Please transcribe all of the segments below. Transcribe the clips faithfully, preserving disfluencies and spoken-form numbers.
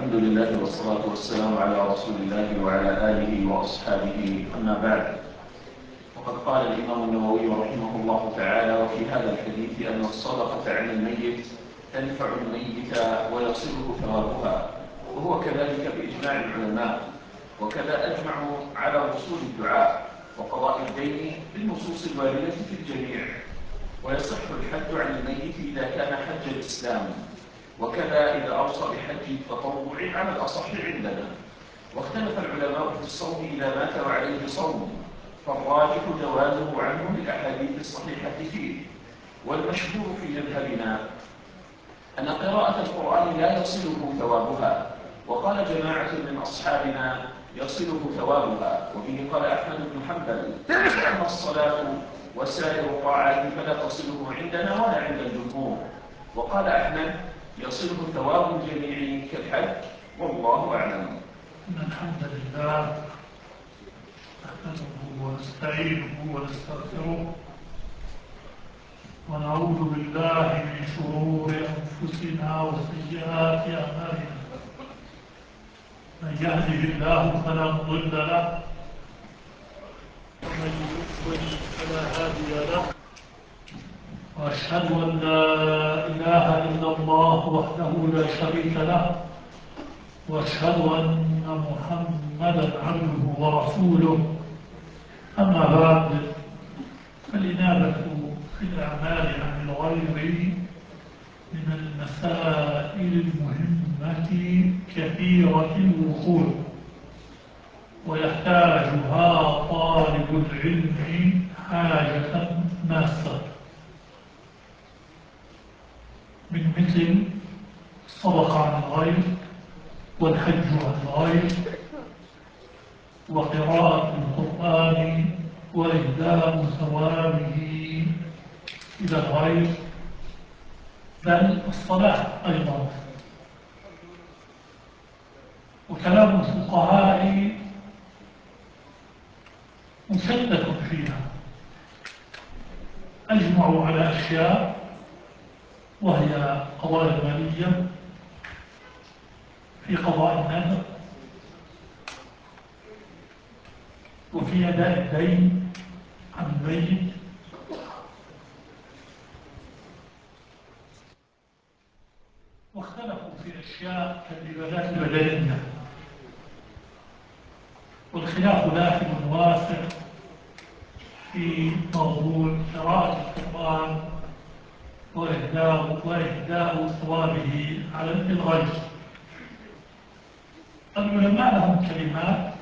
الحمد لله والصلاة والسلام على رسول الله وعلى آله وأصحابه، أما بعد. وقد قال الإمام النووي رحمه الله تعالى وفي هذا الحديث أن الصدقة عن الميت تنفع الميت ويصله ثوابها، وهو كذلك بإجماع العلماء. وكذا أجمعوا على وصول الدعاء وقضاء الدين بالنصوص الواردة في الجميع. ويصح الحج عن الميت إذا كان حج الإسلام، وكذا إذا أوصى بحج التطوع على الأصح عندنا. واختلف العلماء في الصوم إذا مات وعليه صوم، فالراجح جوازه عنه للأحاديث الصحيحة فيه. والمشهور في مذهبنا أن قراءة القرآن لا يصله ثوابها، وقال جماعة من أصحابنا يصله ثوابها، وبه قال أحمد بن حنبل: أما الصلاة وسائر الطاعات فلا تصله عندنا ولا عند الجمهور. وقال أحمد: يصله ثواب الجميع كالحج، والله أعلم. إن الحمد لله نحمده ونستعينه ونستغفره ونعوذ بالله من شرور أنفسنا وسيئات أعمالنا. من يهده الله فلا مضل له، ومن يضلل فلا هادي له. وأشهد أن لا إله إلا الله وحده لا شريك له، وأشهد أن محمدا عبده ورسوله. أما بعد، فالإنابة في الأعمال عن الغير من المسائل المهمة كثيرة الوقوع، ويحتاجها طالب العلم حاجة ماسة، من مثل الصدقة عن الغير، والحج عن الغير، وقراءة القرآن وإهداء ثوابه إلى الغير، بل الصلاة أيضا. وكلام الفقهاء مسدد فيها، أجمعوا على أشياء، وهي قضايا المالية في قضاء النذر، وفي أداء الدين عن الميت، واختلفوا في أشياء كالعبادات البدنية. والخلاف داخل واسع في موضوع قراءة القرآن وإهداء وإهداء ثوابه على الغير. العلماء لهم كلمات،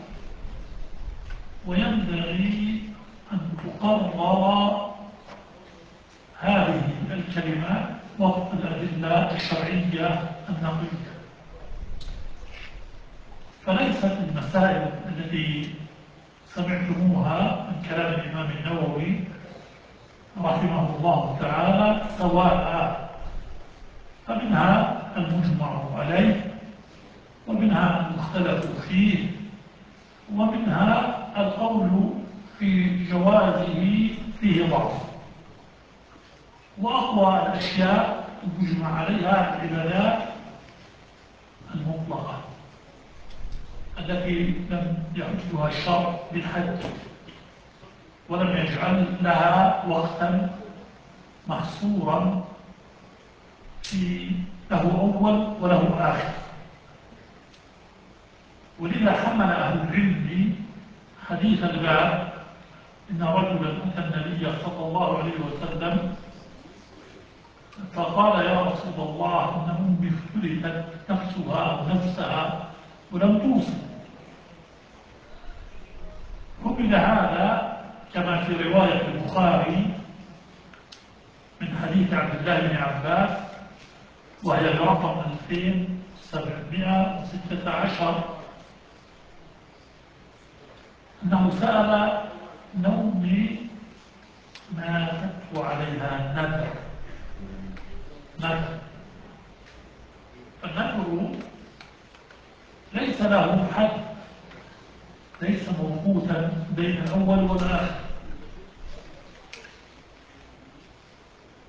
وينبغي أن تقرر هذه الكلمات وفق الأدلة الشرعية النقلية. فليست المسائل التي سمعتموها من كلام الإمام النووي رحمه الله تعالى سواء، فمنها المجمع عليه، ومنها المختلف فيه، ومنها القول في جوازه فيه ضعف. وأقوى الأشياء المجمع عليها العبادات المطلقة التي لم يحدها الشرع بالحد، ولم يجعل لها وقتا محصورا في له أول وله آخر. ولذا حمل أهل العلم حديث الباب: إن رجلا أتى النبي صلى الله عليه وسلم فقال: يا رسول الله، إن أمي افتلتت نفسها أو نفسها ولم توصل. حمل هذا كما في رواية البخاري من حديث عبد الله بن عباس، وهي برقم ألفين وسبعمائة وستة عشر، أنه سأل: نومي ماتت وعليها نذر. نذر فالنذر ليس له حد، ليس موقوتا بين الأول والآخر.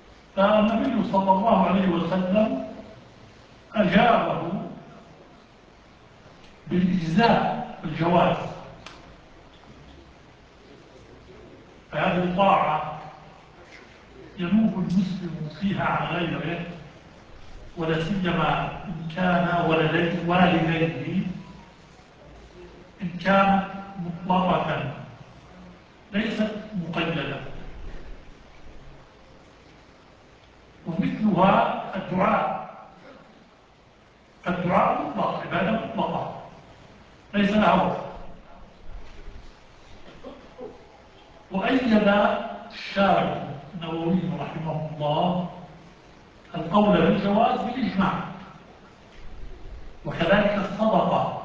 فالنبي صلى الله عليه وسلم أجابه بالإجزاء والجواز، فهذه الطاعة ينوب المسلم فيها عن غيره، ولا سيما إن كان والديه إن كانت مطلقة ليست مقيدة. ومثلها الدعاء، الدعاء مطلق، عبادة مطلقة ليس لها وقت. وأيد الشارع النووي رحمه الله القول بالجواز بالإجماع. وكذلك الصدقة،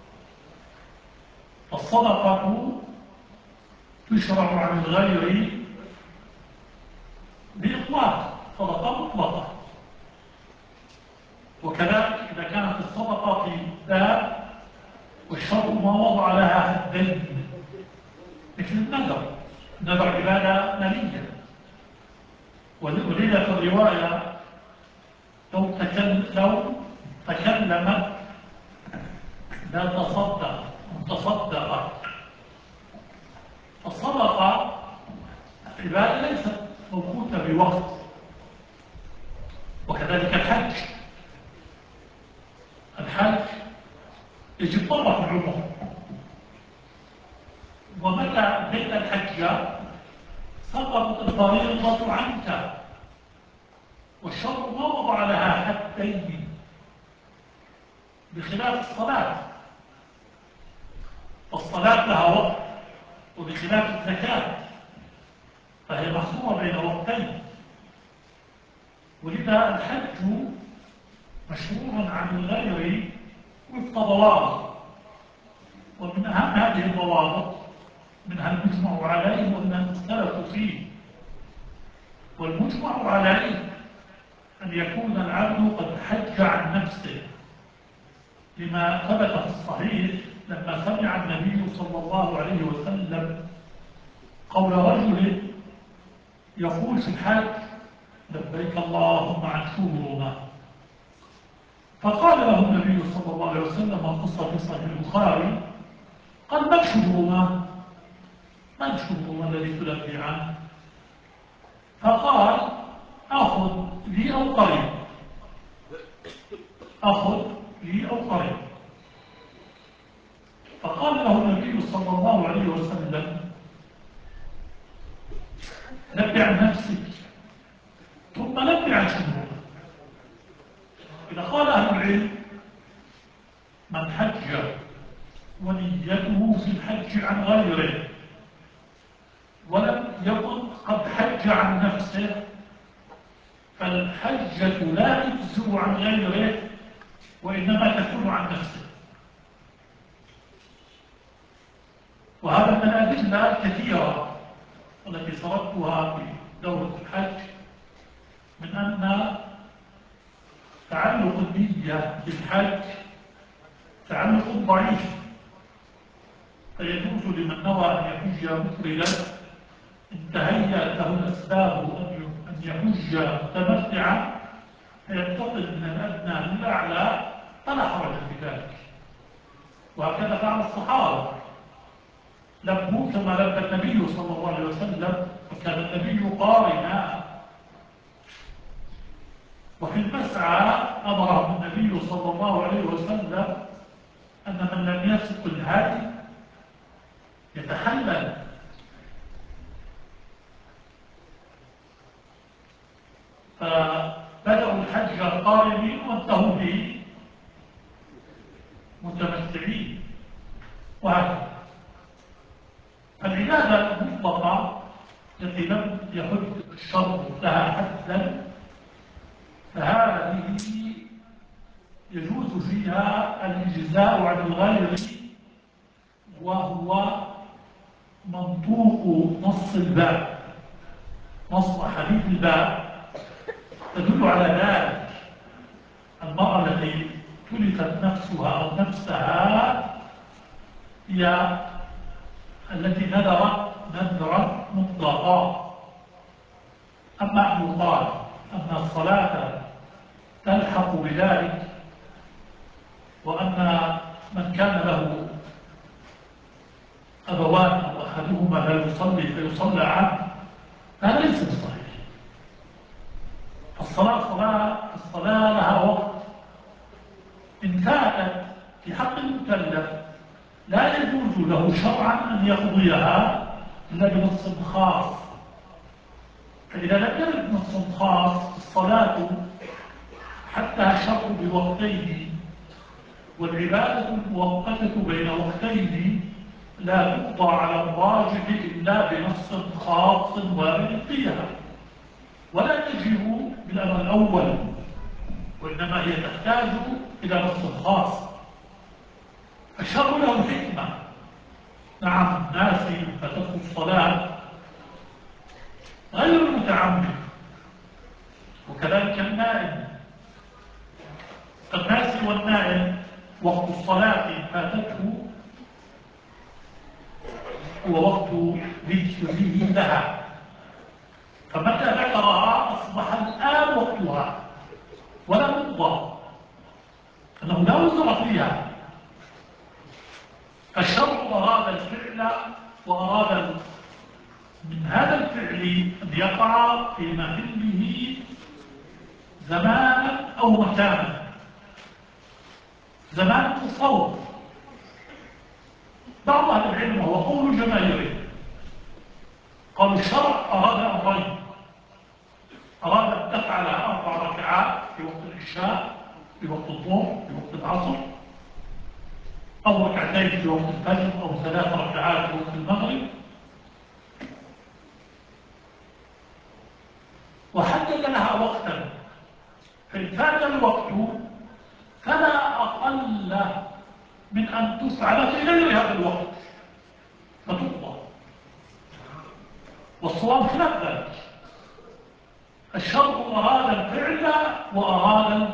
الصدقة تشرع عن الغير بإطلاق، صدقة مطلقة. وكذلك إذا كانت الصدقة في باب والشرع ما وضع لها حدين، مثل النذر، نذر عبادة مالية. ولذا في الرواية لو تكلم لو تكلمت لا تصدق تصدق. الصدقة عبادة ليست موقوتة بوقت. وكذلك الحج، الحج يجب مرة في العمر، ومتى أتيت الحج سقطت الفريضة عنك، والشرع ما وضع لها حدين، بخلاف الصلاة. الصلاة لها وقت، وبخلاف الزكاة فهي محصورة بين وقتين. ولذا الحج مشروع عن الغير وفق ضوابط، ومن أهم هذه الضوابط منها المجمع عليه ومنها المختلف فيه. والمجمع عليه أن يكون العبد قد حج عن نفسه، لما ثبت في الصحيح لما سمع النبي صلى الله عليه وسلم قول رجل يقول في الحج لبيك اللهم عن شهورنا، فقال له النبي صلى الله عليه وسلم قصة في صحيح البخاري، قال من شهورنا؟ من شهورنا الذي تلبي عنه؟ فقال أخذ لي أو قريب، أخذ لي أو قريب. فقال له النبي صلى الله عليه وسلم لبي عن نفسك ثم لبي عن شهورنا. إذا قال أهل العلم من حج ونيته في الحج عن غيره ولم يكن قد حج عن نفسه، فالحجة لا تجزئ عن غيره وإنما تكون عن نفسه. وهذا من الأدلة الكثيرة التي صرفتها في دورة الحج، من أن تعلق النية بالحج تعلق ضعيف، فيجوز لمن نوى أن يحج مفردا إن تهيأت له الأسباب أن يحج متمتعا فينتقل من الأدنى للأعلى فلا حرج في ذلك. وهكذا فعل الصحابة، لبوا كما لبى النبي صلى الله عليه وسلم، وكان النبي قارنا. وفي المسعى أمر النبي صلى الله عليه وسلم أن من لم يسق الهدي يتحلل. فبدأوا الحج قارنين وانتهوا به متمتعين. وهكذا العبادة المطلقة التي لم يحد الشرع لها حدا، فهذه يجوز فيها الإجزاء عن الغير، وهو منطوق نص الباب، نص حديث الباب تدل على ذلك. المرأة التي تلفت نفسها أو نفسها هي التي نذرت نذرا مطلقا. أما أن يقال أن الصلاة تلحق بذلك، وأن من كان له أبوان أو أحدهما لا يصلي فيصلى عنه، هذا ليس بصحيح. الصلاة صلاة الصلاة لها وقت، إن فاتت في حق المكلف لا يجوز له شرعا أن يقضيها إلا بنص خاص. فإذا لم يرد نص خاص الصلاة حتى شرط بوقتين، والعبادة المؤقتة بين وقتين لا تقضى على الراجح إلا بنص خاص وارد فيها، ولا تجب بالأمر الأول، وإنما هي تحتاج إلى نص خاص. الشرع له حكمة. نعم، ناسي فتدخل الصلاة غير المتعمد، وكذلك النائم. الناسي والنائم وقت الصلاة فاتته هو وقت ذكره لها، فمتى ذكرها أصبح الآن وقتها ولا مقضى، أنه لا وزر فيها. الشرع أراد الفعل وأراد من هذا الفعل أن يقع في محله زمانا أو مكانا. زمان الصوم، بعض أهل العلم وهو قول جماهيره قالوا الشرع أراد أمرين: أراد أن تفعل أربع ركعات في وقت العشاء، في وقت الظهر، في وقت العصر، أو ركعتين في وقت الفجر، أو ثلاث ركعات في وقت المغرب، وحدد لها وقتا. فإن فات الوقت فلا أقل من أن تفعل في غير هذا الوقت فتقضى. والصواب خلاف ذلك. الشرع أراد الفعل وأراد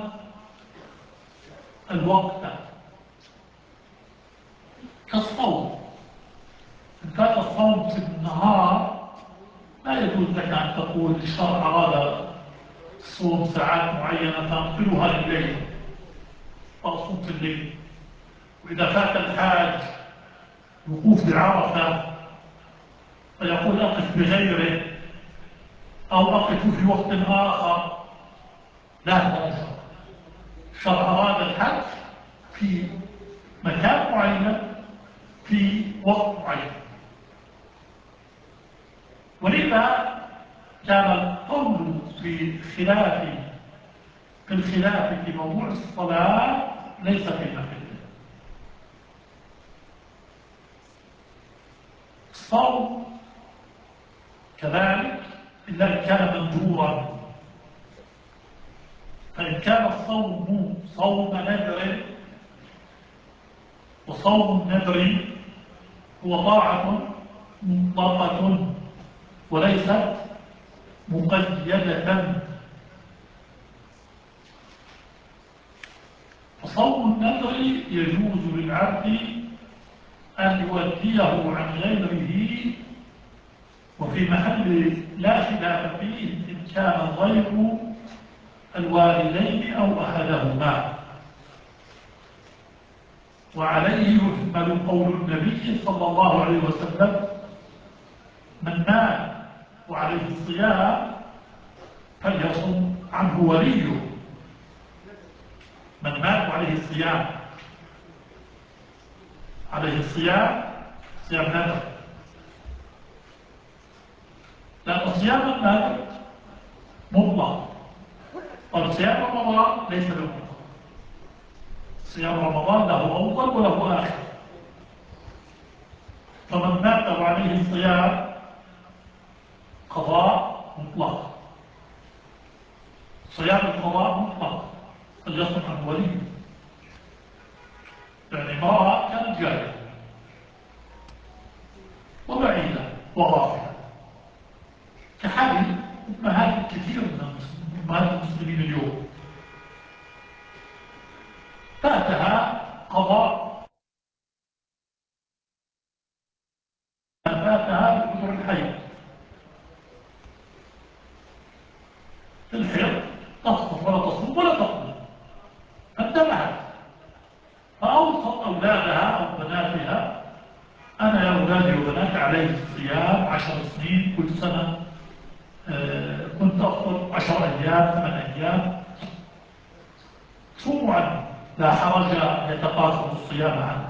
الوقت، كالصوم. إن كان الصوم في النهار لا يجوز لك أن تقول الشرع أراد الصوم ساعات معينة تنقلها لليل فأصوم في الليل. وإذا فات الحاج وقوف بعرفة فيقول أقف بغيره أو أقف في وقت آخر، لا، لا شرع. الشرع أراد الحج في مكان معين في وقت معين. ولذا كان القول في خلاف في الخلاف في موضوع الصلاة ليس في محله. الصوم كذلك إلا إن كان منذورا. فإن كان الصوم صوم نذر، وصوم النذر هو طاعة مطلقة وليست مقيدة. فصوم النذر يجوز للعبد أن يؤديه عن غيره، وفي محل لا خلاف فيه إن كان غير الوالدين أو أحدهما. وعليه يحمل قول النبي صلى الله عليه وسلم: من مات وعليه الصيام فليصم عنه وليه. من مات وعليه الصيام، عليه الصيام صيام نذر، لأن صيام النذر مطلق، والصيام رمضان ليس بمطلق. صيام رمضان له أول وله آخر. فمن مات وعليه الصيام قضاء مطلق، صيام القضاء مطلق، فليصم عن وليه. يعني امرأة كانت جاهلة وبعيدة وغافلة، كحال أمهات كثير من أمهات المسلمين اليوم، فاتها قضاء، فاتها بكثر الحيض. في الحيض تصف ولا تصوم ولا تقضي، فانتبهت فأوصت أولادها أو بناتها: أنا يا أولادي وبناتي علي الصيام عشر سنين كل سنة، آه كنت أفطر عشر أيام ثمان أيام، صوموا عنه، لا حرج أن يتقاصروا الصيام عنه.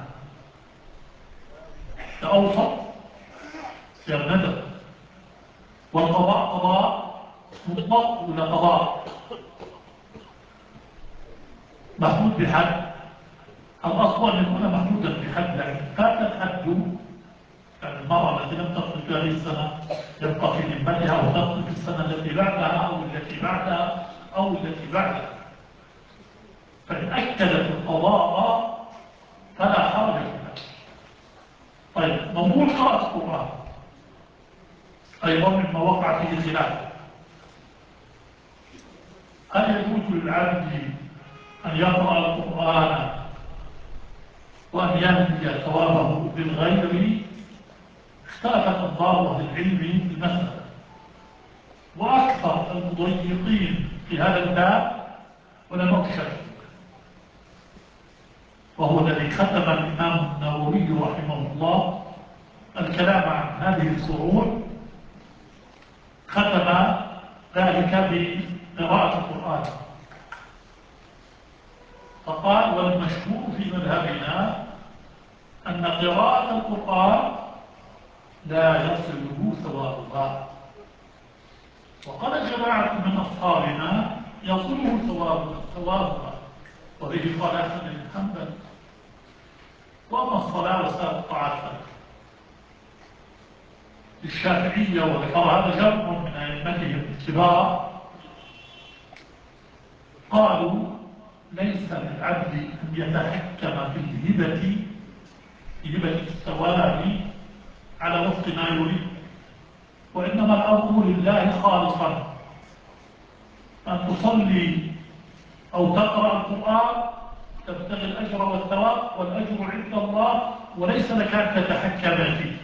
أوسط صيام ندب، والقضاء قضاء مطلق ولا قضاء محدود بحد؟ الأصل أن يكون محدودا بحد، يعني فاتت حده، يعني المرأة التي لم تقضي في هذه السنة يبقى في ذمتها، أو تقضي في السنة التي بعدها أو التي بعدها أو التي بعدها، فإن أكدت القضاء فلا حرج فيها. طيب، موضوع قراءة القرآن أيضا مما وقع فيه خلاف. هل يجوز للعبد أن يقرأ القرآن وأن يهدي ثوابه بالغير؟ اختلفت أنظار أهل العلم في المسألة، وأكثر المضيقين في هذا الباب علماء الشافعي، وهو الذي ختم الإمام النووي رحمه الله الكلام عن هذه الفروع، ختم ذلك بقراءة القرآن، فقال: والمشهور في مذهبنا أن قراءة القرآن لا يصله ثوابها، وقال جماعة من أصحابنا يصله ثوابها، وبه قال أحمد بن حنبل. وأما الصلاة وسائر الطاعات للشافعية، وذكر هذا جمع من أئمتهم الكبار، قالوا: ليس للعبد أن يتحكم في الهبة في هبة الثواب على وفق ما يريد، وإنما الأمر لله خالصا، أن تصلي أو تقرأ القرآن تبتغي الأجر والثواب، والأجر عند الله، وليس لك أن تتحكم فيه،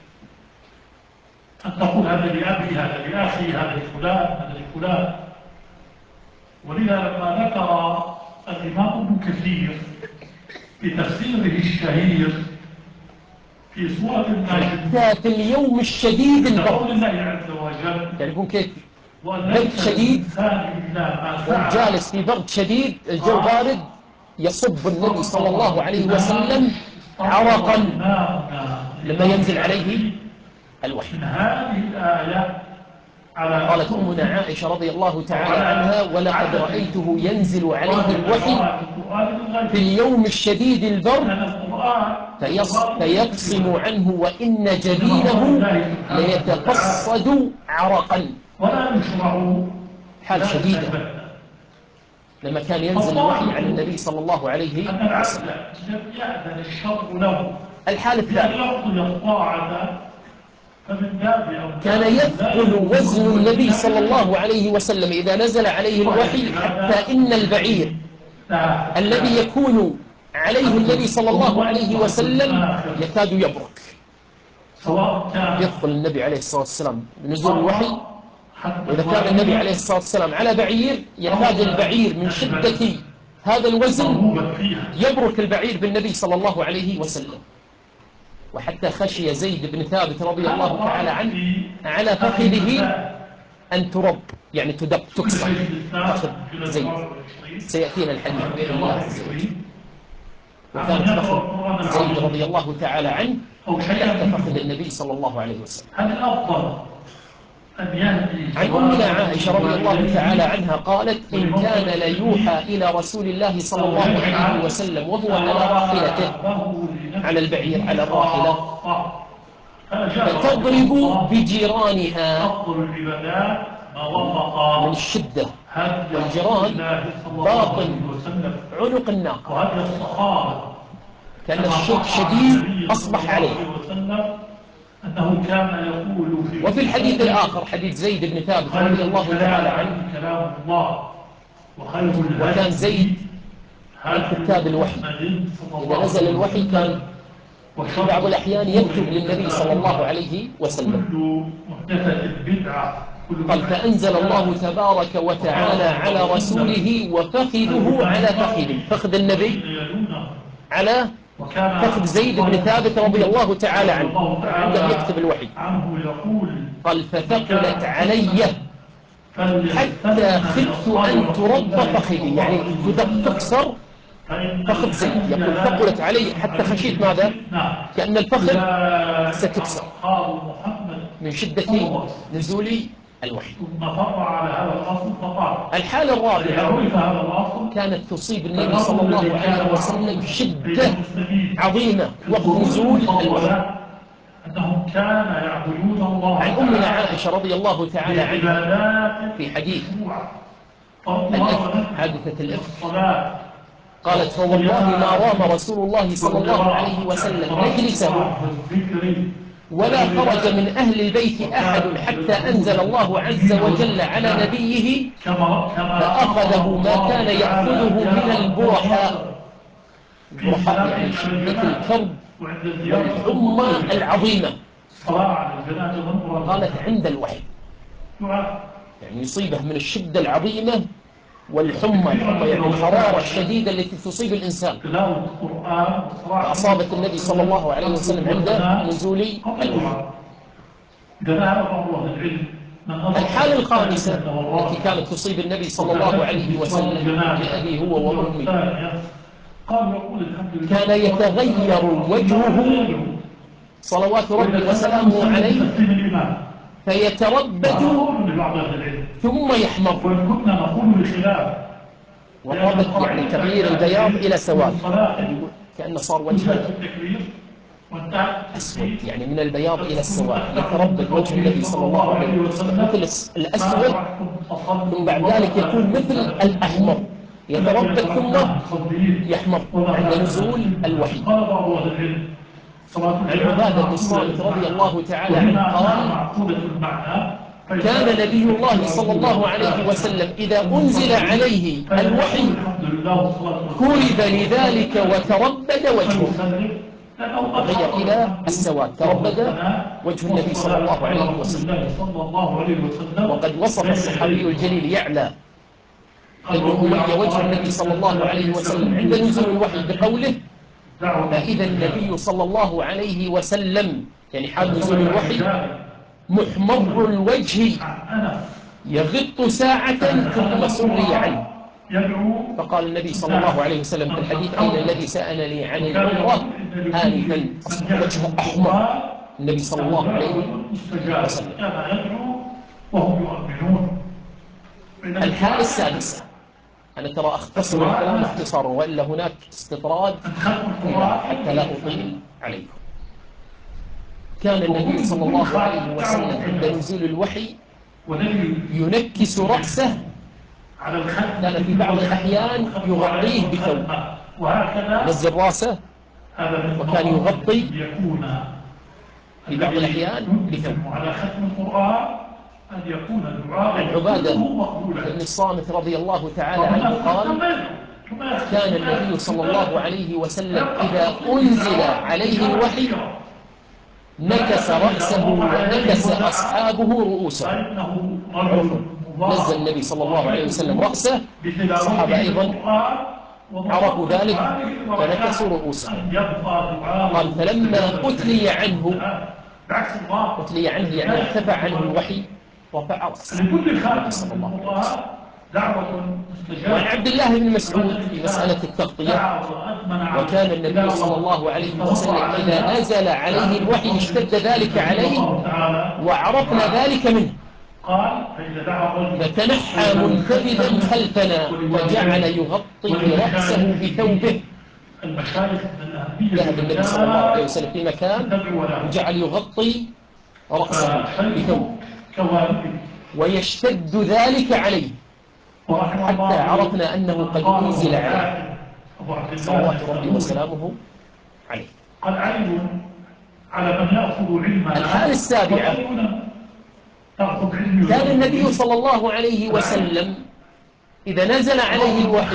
أن تقول هذا لأبي، هذا لأخي، هذا لفلان، هذا لفلان. ولذا لما ذكر الإمام ابن كثير في تفسيره الشهير في سورة النجم في اليوم الشديد قول البرد، الله عز وجل: يعني يكون كيف برد وليس شديد، للإنسان إلا ما سعى. والجالس في برد شديد، الجو بارد، يصب النبي صلى الله عليه وسلم عرقا لما ينزل عليه الوحي. من هذه الآية على قالت أمنا عائشة رضي الله تعالى عنها: ولقد رأيته ينزل عليه الوحي في اليوم الشديد البرد فيقصم عنه وإن جبينه ليتفصد عرقا. ولا يشرع حال شديدة لما كان ينزل الوحي على النبي صلى الله عليه وسلم. يأذن الشرع له الحال الثاني، يقضي الطاعة، كان يثقل وزن النبي صلى الله عليه وسلم إذا نزل عليه الوحي، حتى إن البعير الذي يكون عليه النبي صلى الله عليه وسلم يكاد يبرك. يثقل النبي عليه الصلاة والسلام بنزول الوحي، وإذا كان النبي عليه الصلاة والسلام على بعير يكاد البعير من شدة هذا الوزن يبرك البعير بالنبي صلى الله عليه وسلم. وحتى خشي زيد بن ثابت رضي الله تعالى عنه على فخذه أن ترب، يعني تدق تكسر فخذ زيد، سيأتينا الحديث بإذن الله عز وجل. وكانت فخذ زيد رضي الله تعالى عنه تحت فخذ النبي صلى الله عليه وسلم. عن أمنا عائشة رضي الله تعالى عنها قالت: إن كان ليوحى إلى رسول الله صلى الله عليه وسلم وهو على راحلته، على البعير على الراحلة، فتضرب بجيرانها من الشدة، والجيران باطن عنق الناقة، كان الشوك شديد أصبح عليه. أنه كان يقول في وفي الحديث الآخر حديث زيد بن ثابت رضي الله تعالى عنه، كلام الله وخير وكان زيد من كتاب الوحي، إذا نزل الوحي كان في بعض الأحيان يكتب للنبي صلى الله عليه وسلم. قال: فأنزل الله تبارك وتعالى على رسوله وفخذه على فخذه، فخذ النبي على فخذ زيد بن ثابت رضي الله تعالى عنه عندما يكتب الوحي قال فثقلت علي حتى خفت أن ترد فخذي، يعني تكسر فخذ زيد. يقول ثقلت علي حتى خشيت ماذا؟ كأن الفخذ ستكسر من شدة نزول الوحي. الحالة الرابعة كانت تصيب النبي صلى الله عليه وسلم شدة عظيمة وقت نزول الوحي. أنهم كانوا يعبدون الله عن أمنا عائشة رضي الله تعالى عنها في حديث الإفك، حادثة الإفك، قالت فوالله ما رام رسول الله صلى الله عليه وسلم مجلسه ولا خرج من أهل البيت أحد حتى أنزل الله عز وجل على نبيه فأخذه ما كان يأخذه من البرحاء. البرحاء يعني شدة الكرب والحمى العظيمة. قالت عند الوحي، يعني يصيبه من الشدة العظيمة والحمى، الحمى يعني الحرارة الشديدة التي تصيب الإنسان، فأصابت النبي صلى الله عليه وسلم عند نزول الوحي. الحالة الخامسة التي كانت تصيب النبي صلى الله عليه وسلم بأبي هو وأمي، كان يتغير وجهه صلوات ربي وسلامه عليه فيتربد ثم يحمر، والربد يعني تغيير البياض إلى سواد، كأنه صار وجهه أسود، يعني من البياض إلى السواد يتربد وجه النبي صلى الله عليه وسلم مثل الأسود، ثم بعد ذلك يكون مثل الأحمر، يتربد ثم يحمر عند نزول الوحي. عن عبادة بن الصامت رضي الله تعالى عنه قال كان نبي الله صلى الله عليه وسلم إذا أنزل عليه الوحي كرب لذلك وتربد وجهه، تغير إلى السواد، تربد وجه النبي صلى الله عليه وسلم. وقد وصف الصحابي الجليل يعلى ابن أمية وجه النبي صلى الله عليه وسلم عند نزول الوحي بقوله فإذا النبي صلى الله عليه وسلم، يعني حال نزول الوحي، محمر الوجه يغط ساعة ثم سري عنه. فقال النبي صلى الله عليه وسلم في الحديث أين الذي سألني عن العمرة آنفا، أصبح وجهه أحمر النبي صلى الله عليه وسلم. الحالة السادسة، أنا ترى أختصر الكلام اختصارا وإلا هناك استطراد حتى لا أطيل عليكم. كان النبي صلى الله عليه وسلم عند نزول الوحي ينكس رأسه، كان في بعض الأحيان يغطيه بثوب، نزل رأسه وكان يغطي في بعض الأحيان بثوب. عن عبادة بن الصامت رضي الله تعالى عنه قال كان النبي صلى الله عليه وسلم إذا أنزل عليه الوحي نكس رأسه ونكس أصحابه رؤوسهم. نزل النبي صلى الله عليه وسلم رأسه، الصحابة أيضا عرفوا ذلك فنكسوا رؤوسهم. قال فلما أتلي عنه، أتلي عنه يعني ارتفع عنه الوحي، رفع رأسه صلى الله عليه وسلم. وعن عبد الله بن مسعود في مسألة التغطية وكان النبي صلى الله عليه وسلم إذا نزل عليه الوحي اشتد ذلك عليه وعرفنا ذلك منه فتنحى منتبذا خلفنا وجعل يغطي رأسه بثوبه. ذهب النبي صلى الله عليه وسلم في مكان وجعل يغطي رأسه بثوب ويشتد ذلك عليه حتى عرفنا أنه قد أنزل عليه صلوات ربي وسلامه عليه. الحالة السابعة كان النبي صلى الله عليه وسلم إذا نزل عليه الوحي،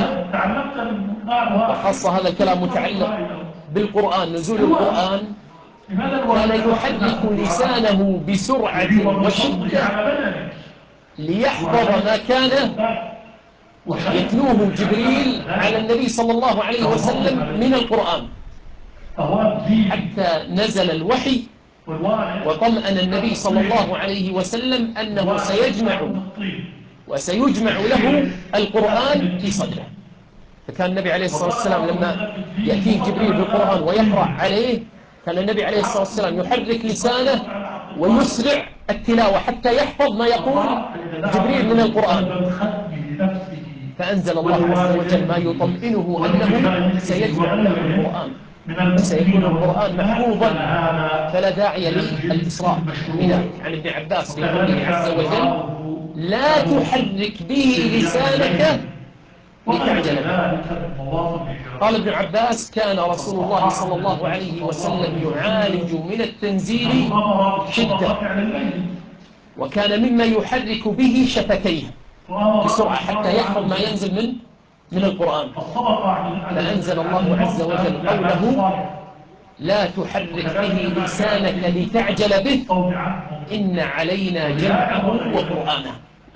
وخاصة هذا الكلام متعلق بالقرآن نزول القرآن، كان يحرك لسانه بسرعة وشدة ليحفظ ما كان يتلوه جبريل على النبي صلى الله عليه وسلم من القرآن. حتى نزل الوحي وطمأن النبي صلى الله عليه وسلم أنه سيجمع وسيجمع له القرآن في صدره. فكان النبي عليه الصلاة والسلام لما يأتيه جبريل بالقرآن ويقرأ عليه كان النبي عليه الصلاة والسلام يحرك لسانه ويسرع التلاوة حتى يحفظ ما يقول جبريل من القرآن. فأنزل الله عز وجل ما يطمئنه أنه سيجمع له القرآن وسيكون القرآن محفوظا، فلا داعي للإسراء بذلك. عن ابن عباس في قوله عز وجل لا تحرك به لسانك لتعجل به. قال ابن عباس كان رسول الله صلى الله عليه وسلم يعالج من التنزيل شدة، وكان مما يحرك به شفتيه بسرعة حتى يحفظ ما ينزل من من القرآن. فأنزل الله عز وجل قوله لا تحرك به لسانك لتعجل به إن علينا جمعه وقرآنه.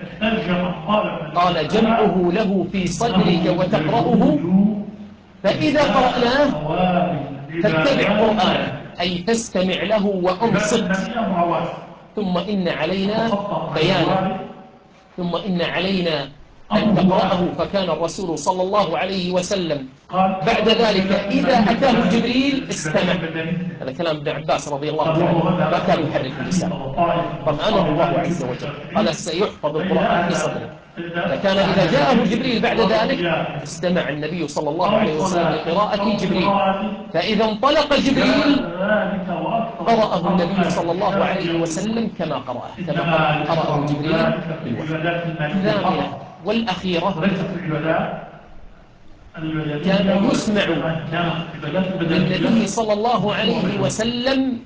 قال جمعه له في صدرك وتقرأه، فإذا قرأناه فاتبع قرآنه أي فاستمع له وأنصت، ثم إن علينا بيانه، ثم إن علينا أن تقرأه. فكان الرسول صلى الله عليه وسلم بعد ذلك إذا أتاه جبريل استمع. هذا كلام ابن عباس رضي الله عنه، ما كان يحرك اللسان، طمأنه الله عز وجل قال سيحفظ القرآن في صدره. فكان إذا جاءه جبريل بعد ذلك استمع النبي صلى الله عليه وسلم لقراءة جبريل، فإذا انطلق جبريل قرأه النبي صلى الله عليه وسلم كما قرأه كما قرأه جبريل بالوحي. الثامنة والأخيرة كان يسمع للنبي صلى الله عليه وسلم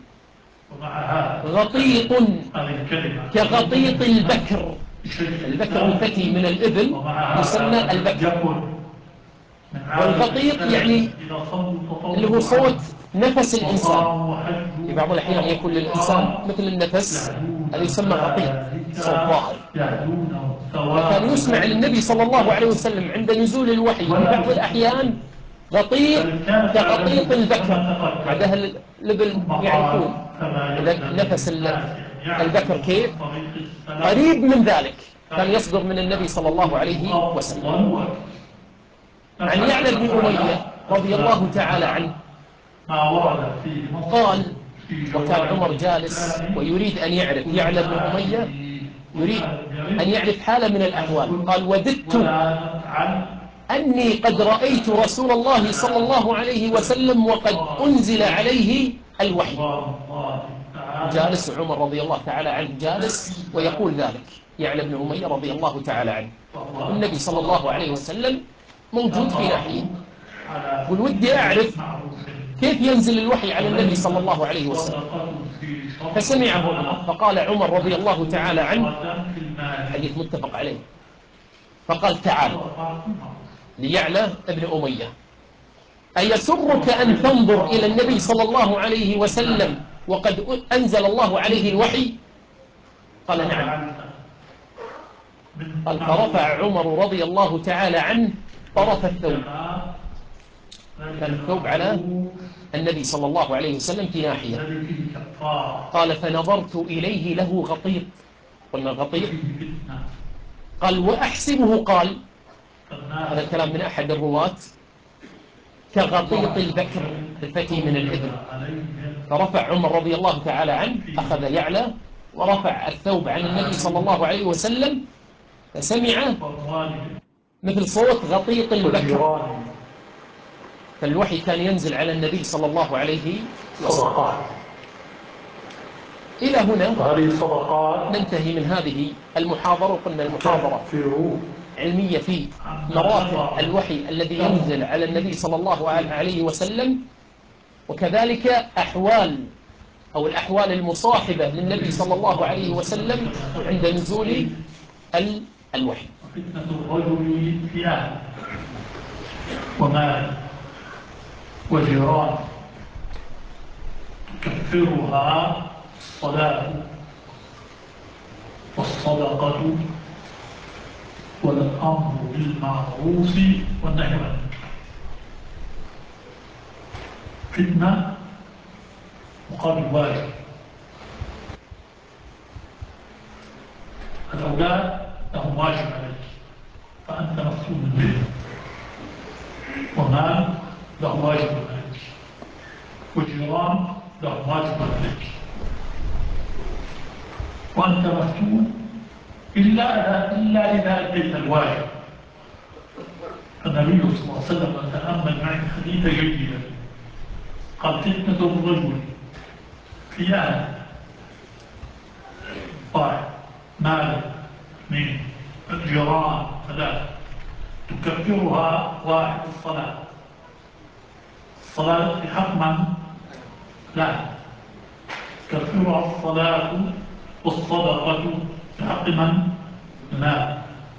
غطيط كغطيط البكر. البكر الفتي من الإبل يسمى البكر، والغطيط يعني اللي هو صوت نفس الإنسان. في بعض الأحيان يكون للإنسان مثل النفس اللي يسمى غطيط، صوت ظاهر. وكان يسمع للنبي صلى الله عليه وسلم عند نزول الوحي في بعض الأحيان غطيط كغطيط البكر. بعدها الإبل يعرفون إذا نفس البكر كيف قريب من ذلك كان يصدر من النبي صلى الله عليه وسلم. عن يعلى بن أمية رضي الله تعالى عنه قال وكان عمر جالس ويريد أن يعرف يعلى بن أمية يريد أن يعرف حالة من الأحوال. قال وددت أني قد رأيت رسول الله صلى الله عليه وسلم وقد أنزل عليه الوحي. جالس عمر رضي الله تعالى عنه جالس ويقول ذلك يعلى بن أمية رضي الله تعالى عنه، النبي صلى الله عليه وسلم موجود في ناحية، قل ودي أعرف كيف ينزل الوحي على النبي صلى الله عليه وسلم. فسمعه عمر فقال عمر رضي الله تعالى عنه، حديث متفق عليه، فقال تعال ليعلى ابن أمية أيسرك أن تنظر إلى النبي صلى الله عليه وسلم وقد أنزل الله عليه الوحي؟ قال نعم. قال فرفع عمر رضي الله تعالى عنه طرف الثوب، كان الثوب على النبي صلى الله عليه وسلم في ناحية. قال فنظرت إليه له غطيط، قلنا الغطيط. قال وأحسبه، قال هذا الكلام من أحد الرواة، كغطيط البكر الفتي من الإبل. فرفع عمر رضي الله تعالى عنه أخذ يعلى ورفع الثوب عن النبي صلى الله عليه وسلم فسمع مثل صوت غطيط البكر. فالوحي كان ينزل على النبي صلى الله عليه وسلم. إلى هنا ننتهي من هذه المحاضرة. قلنا المحاضرة علمية في مراتب الوحي الذي ينزل على النبي صلى الله عليه وسلم، وكذلك أحوال أو الأحوال المصاحبة للنبي صلى الله عليه وسلم عند نزول الوحي. فتنة الرجل في أهله وماله وجيرانه تكفرها الصلاة والصدقة والأمر بالمعروف والنهي عن المنكر. فتنة مقابل واجب. الأولاد لهم واجب عليك فأنت مسؤول به، ومال له واجب عليك، والجيران لهم واجب عليك، وأنت مسؤول إلا إلا إذا أديت الواجب. النبي صلى الله عليه وسلم تأمل معي حديث جيدا، قال فتنة الرجل في أهل واحد، مال اثنين، الجيران ثلاثة، تكفرها واحد الصلاة. الصلاة في حق من؟ لا، تكفرها الصلاة والصدقة في حق من؟ لا.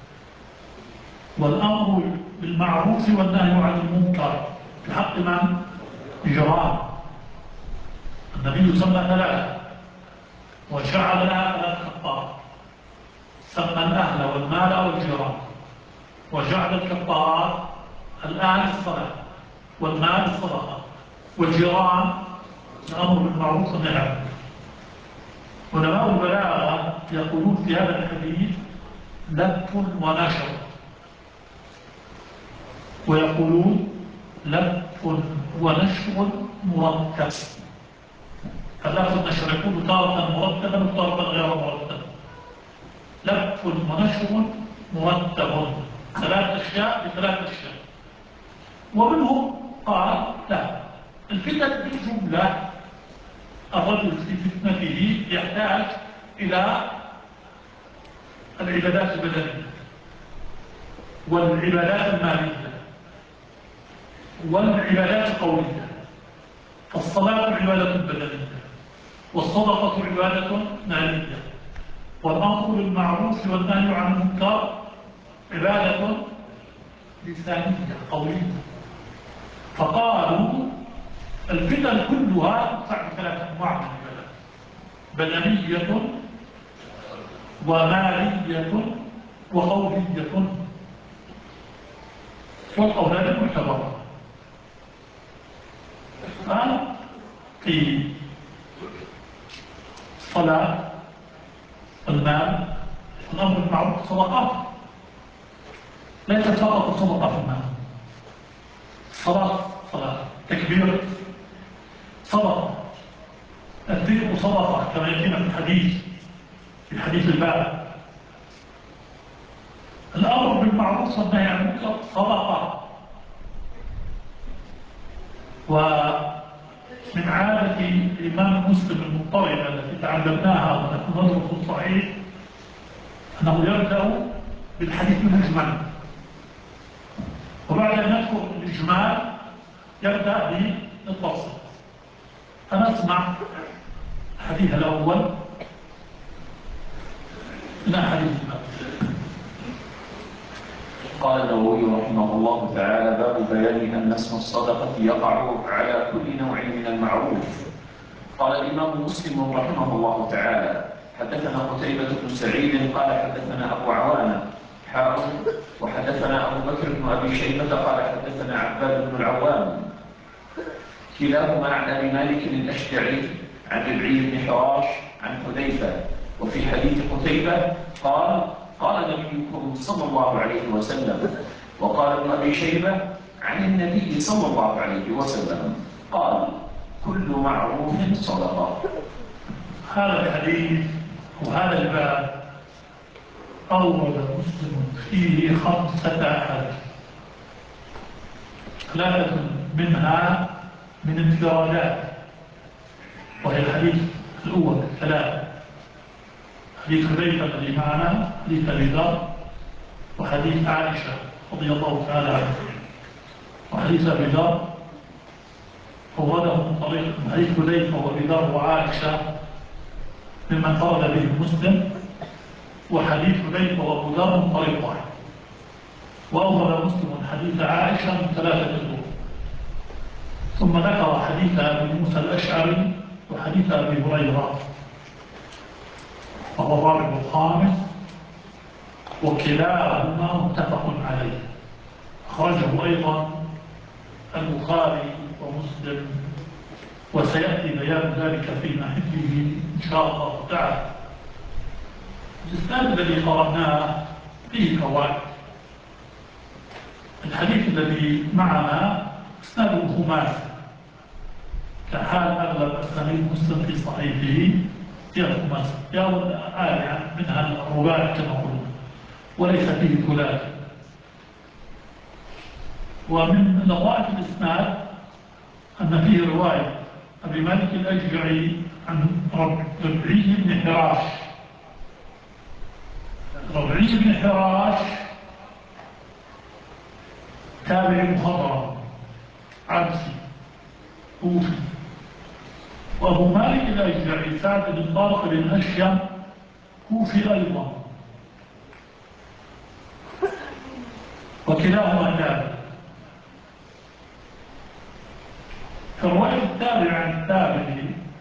والأمر بالمعروف والنهي عن المنكر في حق من؟ الجيران. النبي صلى ثلاثة وجعل لها ثلاث خطات، سمى الأهل والمال والجيران، وجعل الكفارات الآن الصلاة والمال الصدقة والجيران الأمر بالمعروف والنهي عن المنكر. علماء البلاغة يقولون في هذا الحديث لف ونشر، ويقولون لف ونشر مرتب. فاللف والنشر يكون تارة مرتبا وتارة غير مرتبا. لف ونشر مرتب، ثلاث أشياء بثلاث أشياء. ومنهم قال لا، الفتن بالجملة الرجل في فتنته يحتاج إلى العبادات البدنية والعبادات المالية والعبادات القولية. فالصلاة عبادة بدنية، والصدقة عبادة مالية، والأمر بالمعروف والنهي عن المنكر عبادة لسانية قولية. فقالوا الفتن كلها تقع ثلاثة أنواع من العبادات: بدنية ومالية وقولية. والقولان معتبرة. الآن في الصلاة، المال، الأمر بالمعروف، الصدقات، ليس فقط الصدقة في المال. الصلاة صلاة، تكبير صدقة، الذكر صدقة كما يأتينا في الحديث في حديث الباب. الأمر بالمعروف والنهي عن المنكر صدقة. ومن عادة الإمام مسلم المضطردة التي تعلمناها ونحن ندرس الصحيح أنه يبدأ بالحديث المجمل، وبعد أن يذكر الإجمال يبدأ بالتفصيل. فنسمع الحديث الأول من حديث الباب. قال النووي رحمه الله تعالى: باب بيان أن اسم الصدقة يقع على كل نوع من المعروف. قال الإمام مسلم رحمه الله تعالى: حدثنا قتيبة بن سعيد قال حدثنا أبو عوانة حاء وحدثنا أبو بكر بن أبي شيبة قال حدثنا عباد بن العوام كلاهما عن أبي مالك الأشجعي عن ربعي بن حراش عن حذيفة. وفي حديث قتيبة قال: قال نبيكم صلى الله عليه وسلم. وقال ابن أبي شيبة عن النبي صلى الله عليه وسلم قال: كل معروف صدقة. هذا الحديث وهذا الباب أورد مسلم فيه خمسة أحاديث، ثلاثة منها من انفرادات، وهي الحديث الأول ثلاثة: حديث حذيفة الذي معنا، حديث أبي ذر، وحديث عائشة رضي الله تعالى عنها. وحديث أبي ذر أورده من طريق حديث حذيفة وأبي ذر وعائشة ممن فرد به مسلم، وحديث حذيفة وأبو ذر من طريق واحد. وأورد مسلم حديث عائشة من ثلاثة طرق، ثم ذكر حديث أبي موسى الأشعري وحديث أبي هريرة، وهو الرابع والخامس، وكلاهما متفق عليه. أخرجه أيضا البخاري ومسلم وسيأتي بيان ذلك في محله إن شاء الله تعالى. الإسناد الذي قرأناه فيه فوائد. الحديث الذي معنا إسناده خماسي كحال أغلب أسانيد مسلم في صحيحه هي الخماسي، هي آية منها الرباعي كما قلنا، وليس فيه ثلاثي. ومن لطائف الإسناد أن فيه رواية أبي مالك الأشجعي عن ربعي بن حراش. ربعي بن حراش تابع مخضرم عبسي كوفي. وأبو مالك الأشجعي سعد بن طارق بن أشيم كوفي أيضا، وكلاهما تابع. فالرواية التابع عن التابع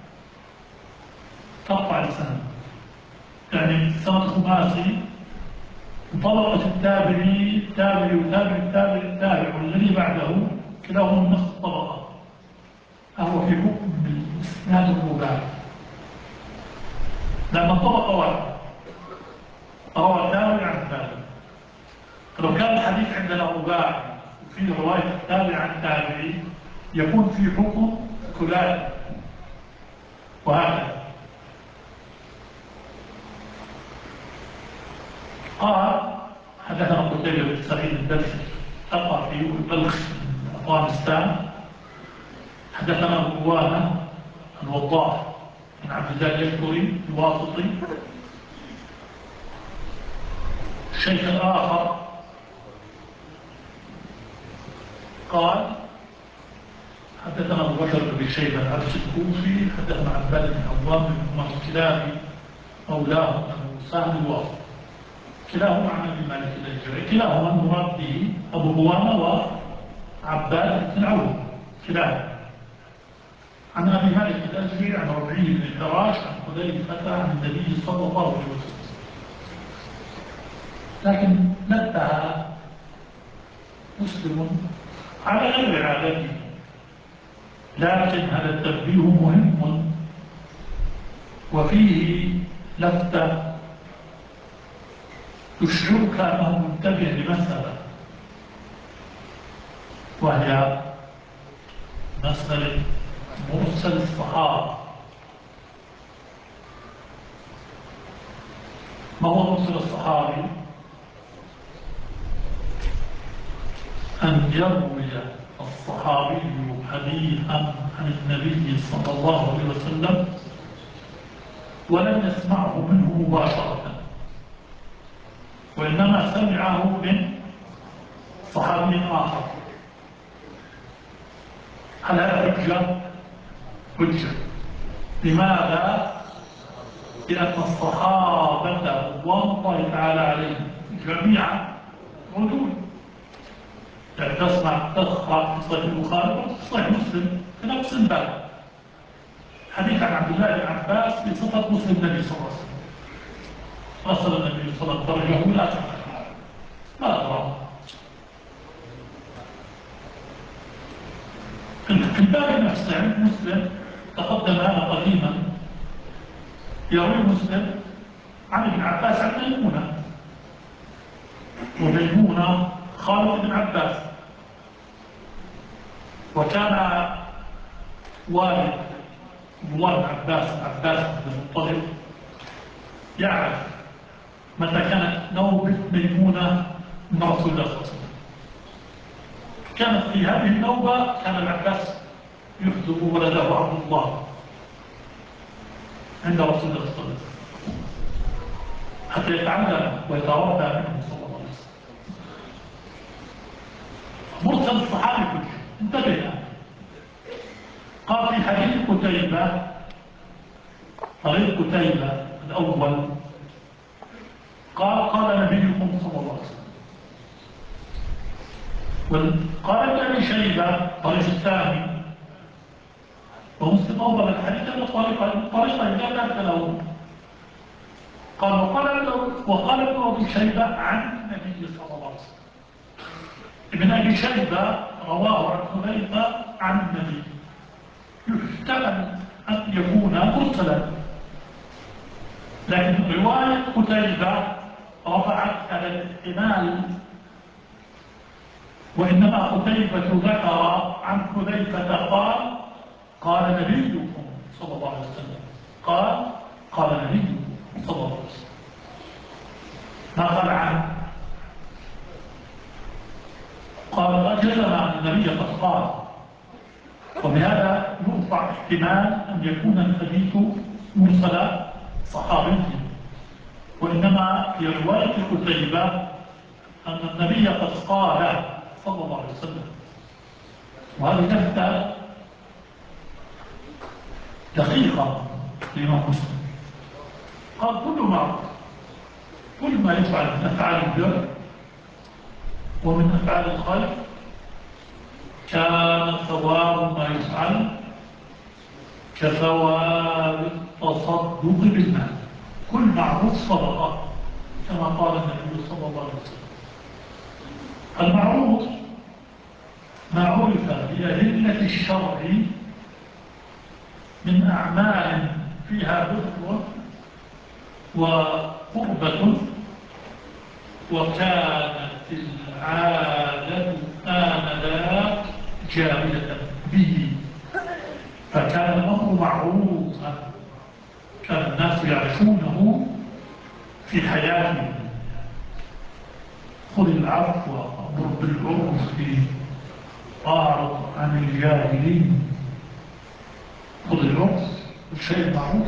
تقطع السند، يعني سند خماسي وطبقة التابعي التابعي وتابع التابع التابع والذي بعده كلاهما من نفس الطبقة، فهو في حكم الإسناد الرباعي لأن الطبقة واحدة، روى التابع عن التابع. فلو كان الحديث عندنا رباعي وفيه رواية التابع عن التابعي يكون في حكم ثلاثي وهكذا. قال حدثنا قتيبة بن سعيد الدلسي الثقفي والبلخي من أفغانستان. حدثنا روانة الوضاح بن عبد الله اليشكري الواسطي. الشيخ الآخر قال حدثنا أبو بكر بن شيبة العبسي الكوفي. حدثنا عباد بن عوام بن عمر الكلابي مولاه أبو سهل الواسطي، كلاهما عن أبي مالك الأشجعي، كلاهما المراد به أبو روانة وعباد بن عوام كلاهما عن أبي مالك الأشجعي عن ربعي بن حراش عن حذيفة عن النبي صلى الله عليه وسلم. لكن نبه مسلم على غير عادته، لكن هذا التنبيه مهم وفيه لفتة تشعرك أنه منتبه لمسألة، وهي مسألة مرسل الصحابة. ما هو مرسل الصحابي؟ أن يروي الصحابي حديثا عن النبي صلى الله عليه وسلم ولم يسمعه منه مباشرة، وإنما سمعه من صحابي آخر. هل هذا حجة؟ حجة. لماذا؟ لأن الصحابة رضوان الله تعالى عليهم جميعا موجود. يعني تسمع تقرأ في صحيح البخاري وفي صحيح مسلم في نفس الباب حديث عن عبد الله بن عباس في صفة مسلم النبي صلى الله عليه وسلم. رسل النبي صلى الله عليه وسلم لا تفعل لا ترى. في الباب نفسه عند مسلم تقدم هذا قديما، يروي مسلم عن ابن عباس عن ميمونة، وميمونة خالد بن عباس، وكان والد الله بن عباس عباس بن المطلب يعرف متى كانت نوبة ميمونة من رسول الله صلى الله عليه وسلم. كانت في هذه النوبة كان العباس يحضر ولده عبد الله عند رسول الله صلى الله عليه وسلم حتى يتعلم ويتربى منه صلى الله عليه وسلم. مرسل الصحابي كله انتبه. قال في حديث قتيبة طريق قتيبة الأول قال قال نبيكم صلى الله عليه وسلم. وقال ابن شيبة طريق الثاني ومسلم أول الحديث من طريقة طريقة إجابة له. قال وقال وقال ابن أبي شيبة عن النبي صلى الله عليه وسلم. ابن أبي شيبة رواه عن حذيفة عن النبي، يحتمل أن يكون مرسلا، لكن رواية قتيبة رفعت هذا الاحتمال، وإنما قتيبة ذكر عن حذيفة قال قال نبيكم صلى الله عليه وسلم، قال قال نبيكم صلى الله عليه وسلم، ما قال عنه. قال جزم أن النبي قد قال، وبهذا يرفع احتمال أن يكون الحديث مرسل صحابي، وإنما في رواية قتيبة أن النبي قد قال صلى الله عليه وسلم، وهذه نكتة دقيقة لإمام مسلم. قال كل ما كل ما يفعل من أفعال البر ومن أفعال الخير كان ثواب ما يفعل كثواب التصدق بالمال، كل معروف صدقة كما قال النبي صلى الله عليه وسلم. المعروف ما عرف بأدلة الشرع من أعمال فيها بر وقربة، وكانت العادة آنذاك جارية به، فكان الأمر معروفا، كان الناس يعرفونه في حياتهم. خذ العفو وأمر بالعرف أعرض عن الجاهلين. خذ العرف الشيء المعروف،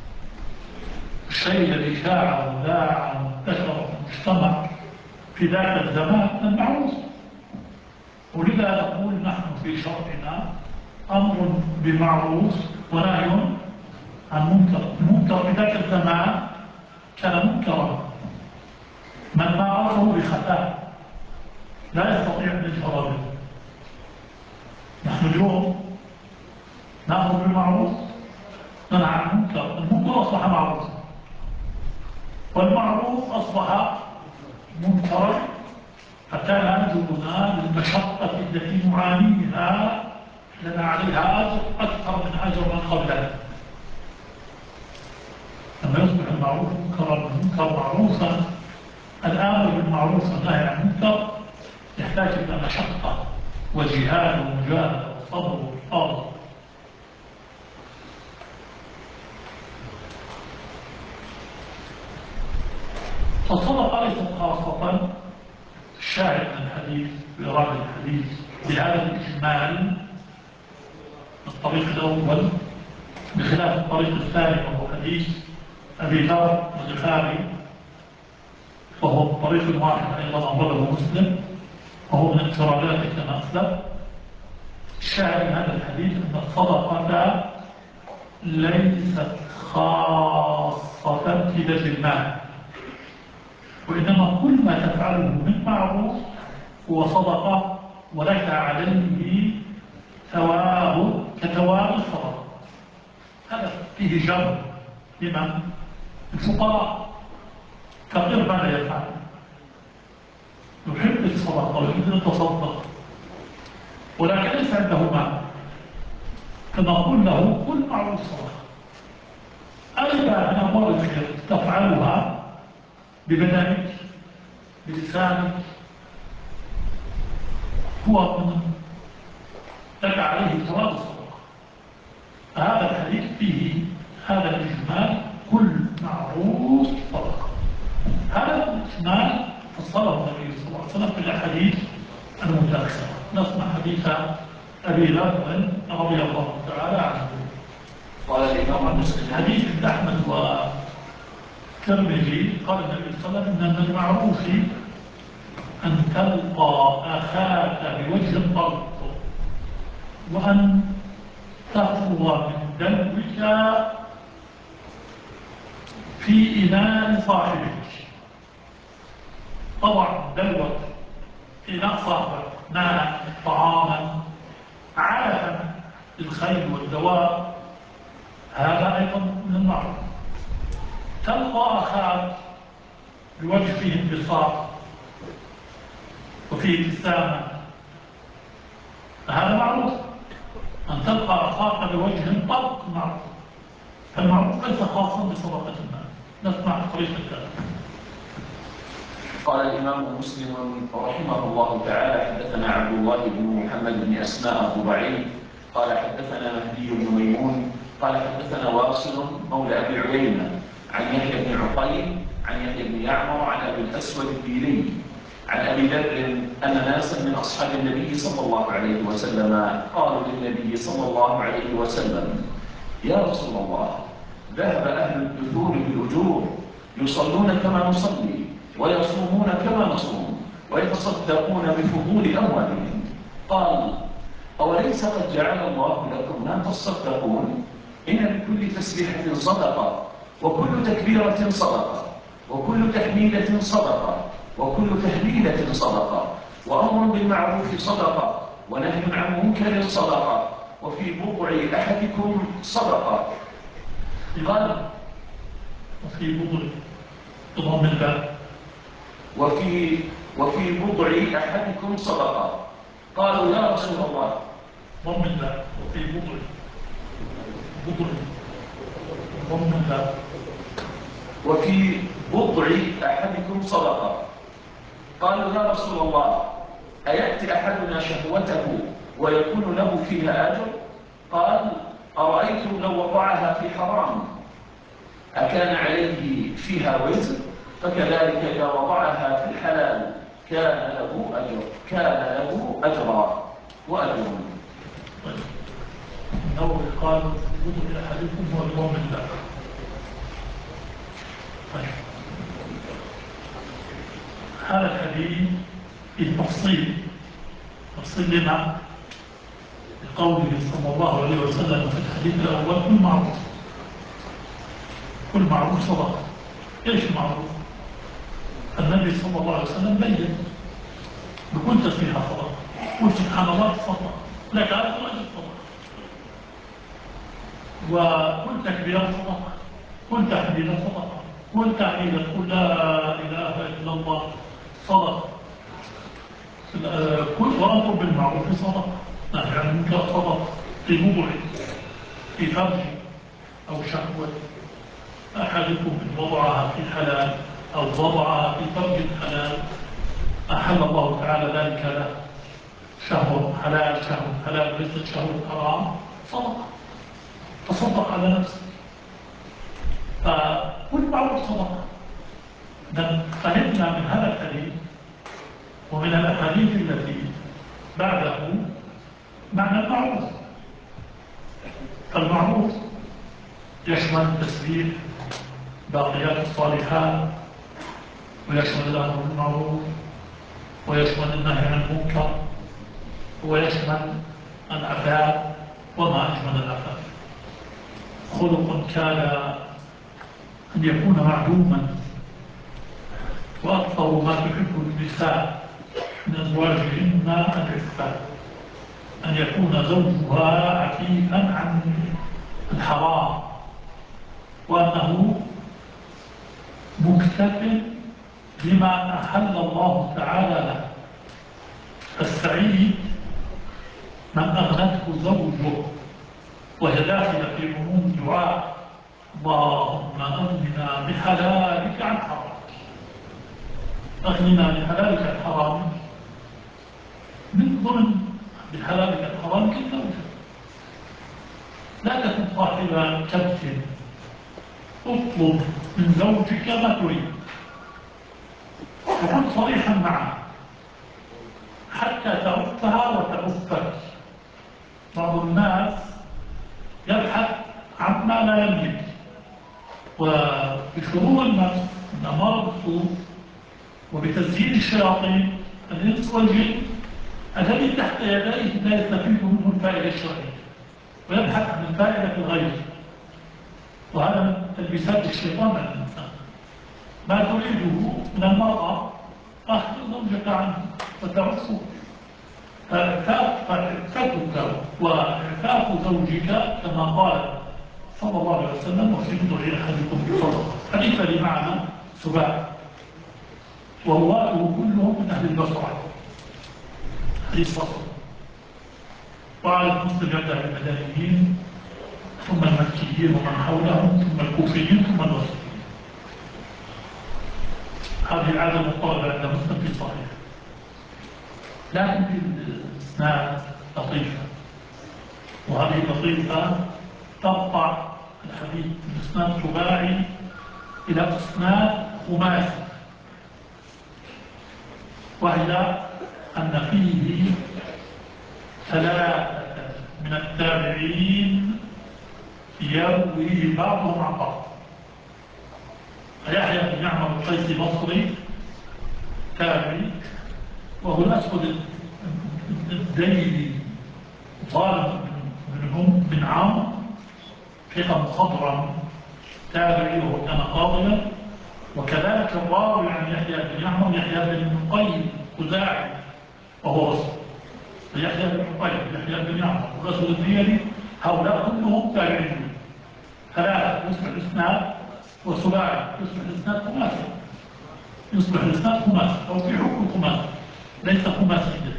الشيء الذي شاع وذاع وانتشر في المجتمع في ذاك الزمان المعروف. ولذا نقول نحن في شرعنا أمر بمعروف ونهي عن منكر. المنكر في ذاك الزمان كان منكرا، من ما عرفه بخفاء لا يستطيع أن يجهر به. نحن اليوم نأمر بالمعروف ننهى عن المنكر، المنكر أصبح معروفا والمعروف أصبح منكرا، فكان أجرنا للمشقة التي نعانيها لنا عليها أجر أكثر من أجر من قبلنا. لما يصبح المعروف منكرا والمنكر معروفا، الآمر بالمعروف والنهي عن المنكر يحتاج إلى مشقة وجهاد ومجاهدة وصبر وإصرار. فالصدقة ليست خاصة الشاهد من الحديث بإرادة الحديث بهذا الإجمال الطريق الأول، بخلاف الطريق الثاني وهو حديث أبي ذر الغفاري، وهو طريق واحد أيضا أورده مسلم، وهو من انفراداته كما أسلف. الشاهد من هذا الحديث أن الصدقة ليست خاصة في ذات المال، وإنما كل ما تفعله من معروف هو صدقة، ولك عليه ثواب كثواب الصدقة. هذا فيه جر لمن؟ الفقراء. فقير ماذا يفعل؟ يحب الصدقة ويريد أن يتصدق ولكن ليس عنده مال، فنقول له كل معروف صدقة. أي باب من أموال الخير تفعلها ببدنك بلسانك هو من لك عليه ثواب الصدقة. هذا الحديث فيه هذا الإجمال كل معروف صدقة. هذا الإجمال فصله النبي صلى الله عليه وسلم في الأحاديث المتأخرة. نسمع حديث أبي ذر رضي الله تعالى عنه. قال الإمام مسلم حديث أحمد والترمذي قال النبي صلى الله عليه وسلم إن من المعروف أن تلقى أخاك بوجه طلق وأن تفرغ من دلوك في إناء صاحبك. طبعا دلوك في إناء صاحبك ماء طعاما علفا للخيل والدواء، هذا أيضا من المعروف. تلقى أخاك بوجه فيه انبساط وفيه ابتسامة، هذا معروف. أن تلقى أخاك بوجه طلق معروف. فالمعروف ليس خاصا بصدقة المال. نسمع طريقة الكلام. قال الإمام مسلم رحمه الله تعالى: حدثنا عبد الله بن محمد بن أسماء الضبعي قال حدثنا مهدي بن ميمون قال حدثنا واصل مولى أبي عيينة عن يحيى بن عقيل عن يحيى بن يعمر عن أبي الأسود الديلي عن أبي ذر أن ناسا من أصحاب النبي صلى الله عليه وسلم قالوا للنبي صلى الله عليه وسلم: يا رسول الله، ذهب أهل الدثور بالأجور، يصلون كما نصلي ويصومون كما نصوم ويتصدقون بفضول أموالهم. قال: أوليس قد جعل الله لكم ما تصدقون؟ إن لكل تسبيحة صدقة، وكل تكبيرة صدقة، وكل تحميدة صدقة، وكل تهليلة صدقة، وأمر بالمعروف صدقة، ونهي عن منكر صدقة، وفي بضع أحدكم صدقة. قال: وفي بضع تضم الباب وفي وفي بضع أحدكم صدقة. قالوا: يا رسول الله. ضم الباب وفي بضع بضع ضم الباب وفي بضع أحدكم صدقة. قالوا: يا رسول الله، أيأتي أحدنا شهوته ويكون له فيها أجر؟ قال: أرأيتم لو وضعها في حرام أكان عليه فيها وزر؟ فكذلك إذا وضعها في الحلال كان له أجر كان له أجرا وأجر. النووي قال: بضع أحدكم هو ضم الباب. هذا الحديث فيه تفصيل تفصيل لما لقوله صلى الله عليه وسلم في الحديث الأول: كل معروف كل معروف صدقة. إيش معروف؟ النبي صلى الله عليه وسلم بين بكل تسبيحة صدقة، كل سبحان الله صدقة، لك هذا أجر صدقة، وكل تكبيرة صدقة، كل تحميدة صدقة، كل تعميدة قل لا إله إلا الله صدقة، كل وأمر بالمعروف صدقة، نهي عن المنكر صدقة، في بضع في فرج أو شهوة أحدكم إن وضعها في حلال أو وضعها في فرج حلال أحل الله تعالى ذلك له، شهوة حلال شهوة حلال ليست شهوة حرام، صدقة، تصدق على نفسك. فكل معروف صدقة. فهمنا من هذا الحديث ومن الأحاديث التي بعده معنى المعروف. فالمعروف يشمل التسبيح، باقيات الصالحات، ويشمل الأمر بالمعروف، ويشمل النهي عن المنكر، ويشمل العفاف وما أجمل العفاف. خلق كان أن يكون معدوما، وأكثر ما تحب النساء من أزواجهن العفة، أن يكون زوجها عفيفا عن الحرام، وأنه مكتف بما أحل الله تعالى له. السعيد من أغنته زوجه، وهي داخلة في عموم دعاء: اللهم أغننا بحلالك عن حرامك. أغننا بحلالك عن حرامك، من ضمن بحلالك عن حرامك الزوجة. لا تكن صاحب كبت، اطلب من زوجك ما تريد، وكن صريحا معه حتى تعفها وتعفك. بعض الناس يبحث عما لا يملك، وبشرور النفس من أمارة السوء وبتسجيل الشياطين الإنس والجن الذي تحت يديه لا يستفيد منه الفائدة الشرعية، ويبحث عن الفائدة الغير. وهذا من تلبيسات الشيطان على الإنسان. ما تريده من المرأة أخذ زوجك عنه وتعفه. فإعفافتك وإعفاف زوجك كما قال صلى الله عليه وسلم: وفي بضع أحدكم صدقة. حديث لي معنا سباع ورواته كلهم من أهل البصرة، حديث بصرة. وعلى مسلم يبدأ بالمدنيين ثم المكيين ومن حولهم ثم الكوفيين ثم الوسطيين. هذه العادة المطالبة عند مسلم في صحيح، لكن في الإسناد لطيفة، وهذه اللطيفة تقطع الحديث من إسناد رباعي إلى إسناد خماسي، وهي أن فيه ثلاثة من التابعين يروي بعضهم عن بعض. يحيى بن يعمر القيسي بصري تابعي، وهو الأسود الديلي ظالم منهم بن عمرو ثقة مخضرم تابعي وهو كان قاضيا، وكذلك الراوي عن يحيى بن يعمر يحيى بن مقيم خزاعي وهو بصري. يحيى بن مقيم يحيى بن يعمر والأسود الديلي هؤلاء كلهم تابعين، ثلاثة يصبح الإسناد وسباعي يصبح الإسناد خماسي، يصبح الإسناد خماسي أو في حكم خماسي ليس خماسيا.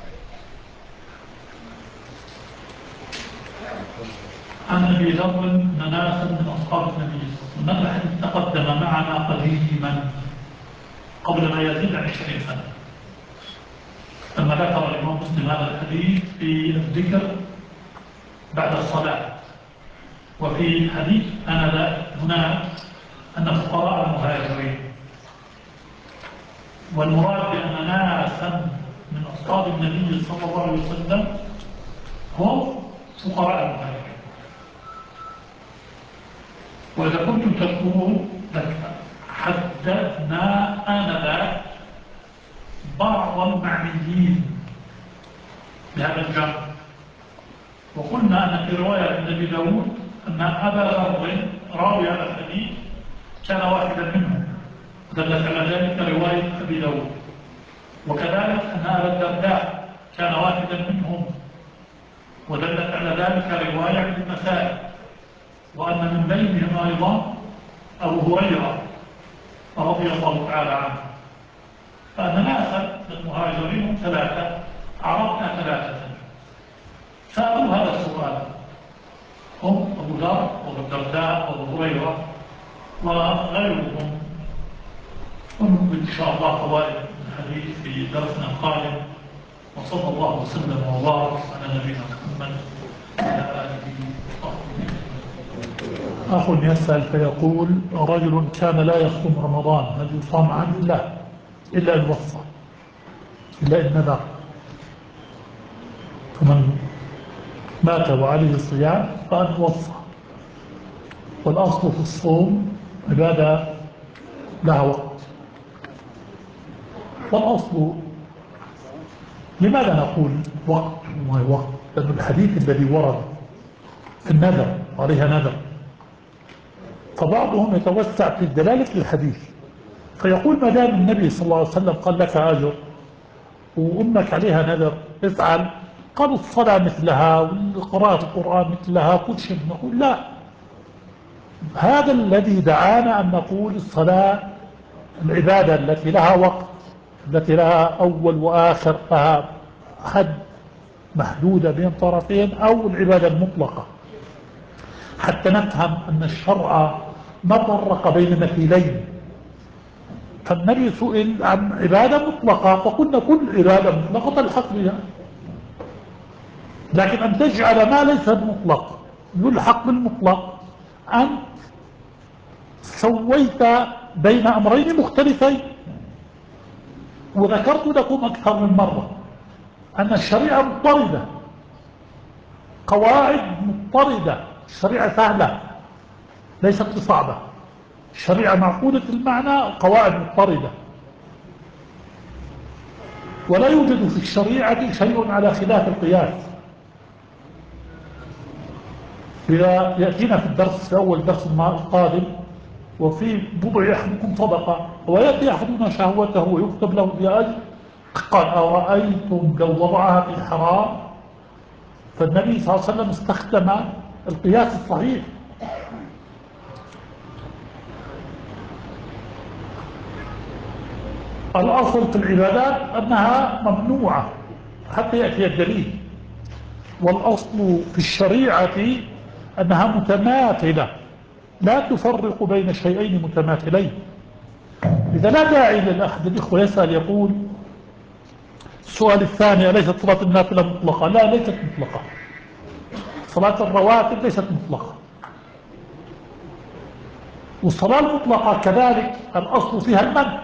عن أبي ذر أن ناسا من أصحاب النبي صلى الله عليه وسلم، الحديث تقدم معنا قديما قبل ما يزيد عن عشرين سنة، لما ذكر الإمام مسلم هذا الحديث في الذكر بعد الصلاة. وفي حديث أنا هناك أن فقراء المهاجرين، والمراد بأن ناسا من أصحاب النبي صلى الله عليه وسلم هم فقراء المهاجرين. وإذا كنتم تذكرون حدثنا آنذاك بعض المعنيين بهذا الجمع، وقلنا أن في رواية النبي داود أن أبا ذر راوي هذا الحديث كان واحدا منهم، دلت على ذلك رواية أبي داود. وكذلك أن أبا الدرداء كان واحدا منهم، ودلت على ذلك رواية ابن مسائل، وأن من بينهم أيضا أبو هريرة رضي الله تعالى عنه. فأن ناسا من المهاجرين ثلاثة، عرفنا ثلاثة سألوا هذا السؤال، هم أبو ذر وأبو الدرداء وأبو هريرة وغيرهم. ونكمل إن شاء الله فوائد الحديث في درسنا القادم، وصلى الله وسلم وبارك على نبينا محمد وعلى آله وصحبه. أخ يسأل فيقول: رجل كان لا يصوم رمضان، هل يصام عنه؟ لا، إلا إن وصى، إلا إن نذر. فمن مات وعليه الصيام فأن وصى. والأصل في الصوم عبادة لها وقت. والأصل لماذا نقول وقت وما وقت؟ لأن الحديث الذي ورد في النذر عليها نذر، فبعضهم يتوسع في الدلالة للحديث فيقول ما دام النبي صلى الله عليه وسلم قال لك أجر وأمك عليها نذر افعل، قالوا الصلاة مثلها وقراءة القرآن مثلها كل شيء. نقول لا، هذا الذي دعانا أن نقول الصلاة العبادة التي لها وقت، التي لها أول وآخر، لها حد محدودة بين طرفين، أو العبادة المطلقة، حتى نفهم أن الشرع ما فرق بين مثيلين. فالنبي سئل عن عبادة مطلقة فقلنا كل عبادة مطلقة تلحق بها، لكن أن تجعل ما ليس مطلق يلحق بالمطلق، أنت سويت بين أمرين مختلفين. وذكرت لكم أكثر من مرة أن الشريعة مضطردة، قواعد مضطردة، الشريعة سهلة ليست صعبة، الشريعة معقولة المعنى، قواعد مضطردة، ولا يوجد في الشريعة شيء على خلاف القياس. إذا يأتينا في الدرس في أول درس القادم: وفي بضع أحدكم صدقة ويأتي أحدنا شهوته ويكتب له بأجر، قال أرأيتم لو وضعها في الحرام؟ فالنبي صلى الله عليه وسلم استخدم القياس الصحيح. الأصل في العبادات أنها ممنوعة حتى يأتي الدليل، والأصل في الشريعة أنها متماثلة، لا تفرق بين شيئين متماثلين. إذا لا داعي للأحد الإخوة يسأل يقول السؤال الثاني: أليست صلاة النافلة مطلقة؟ لا، ليست مطلقة. صلاة الرواتب ليست مطلقة، والصلاة المطلقة كذلك الأصل فيها المنع.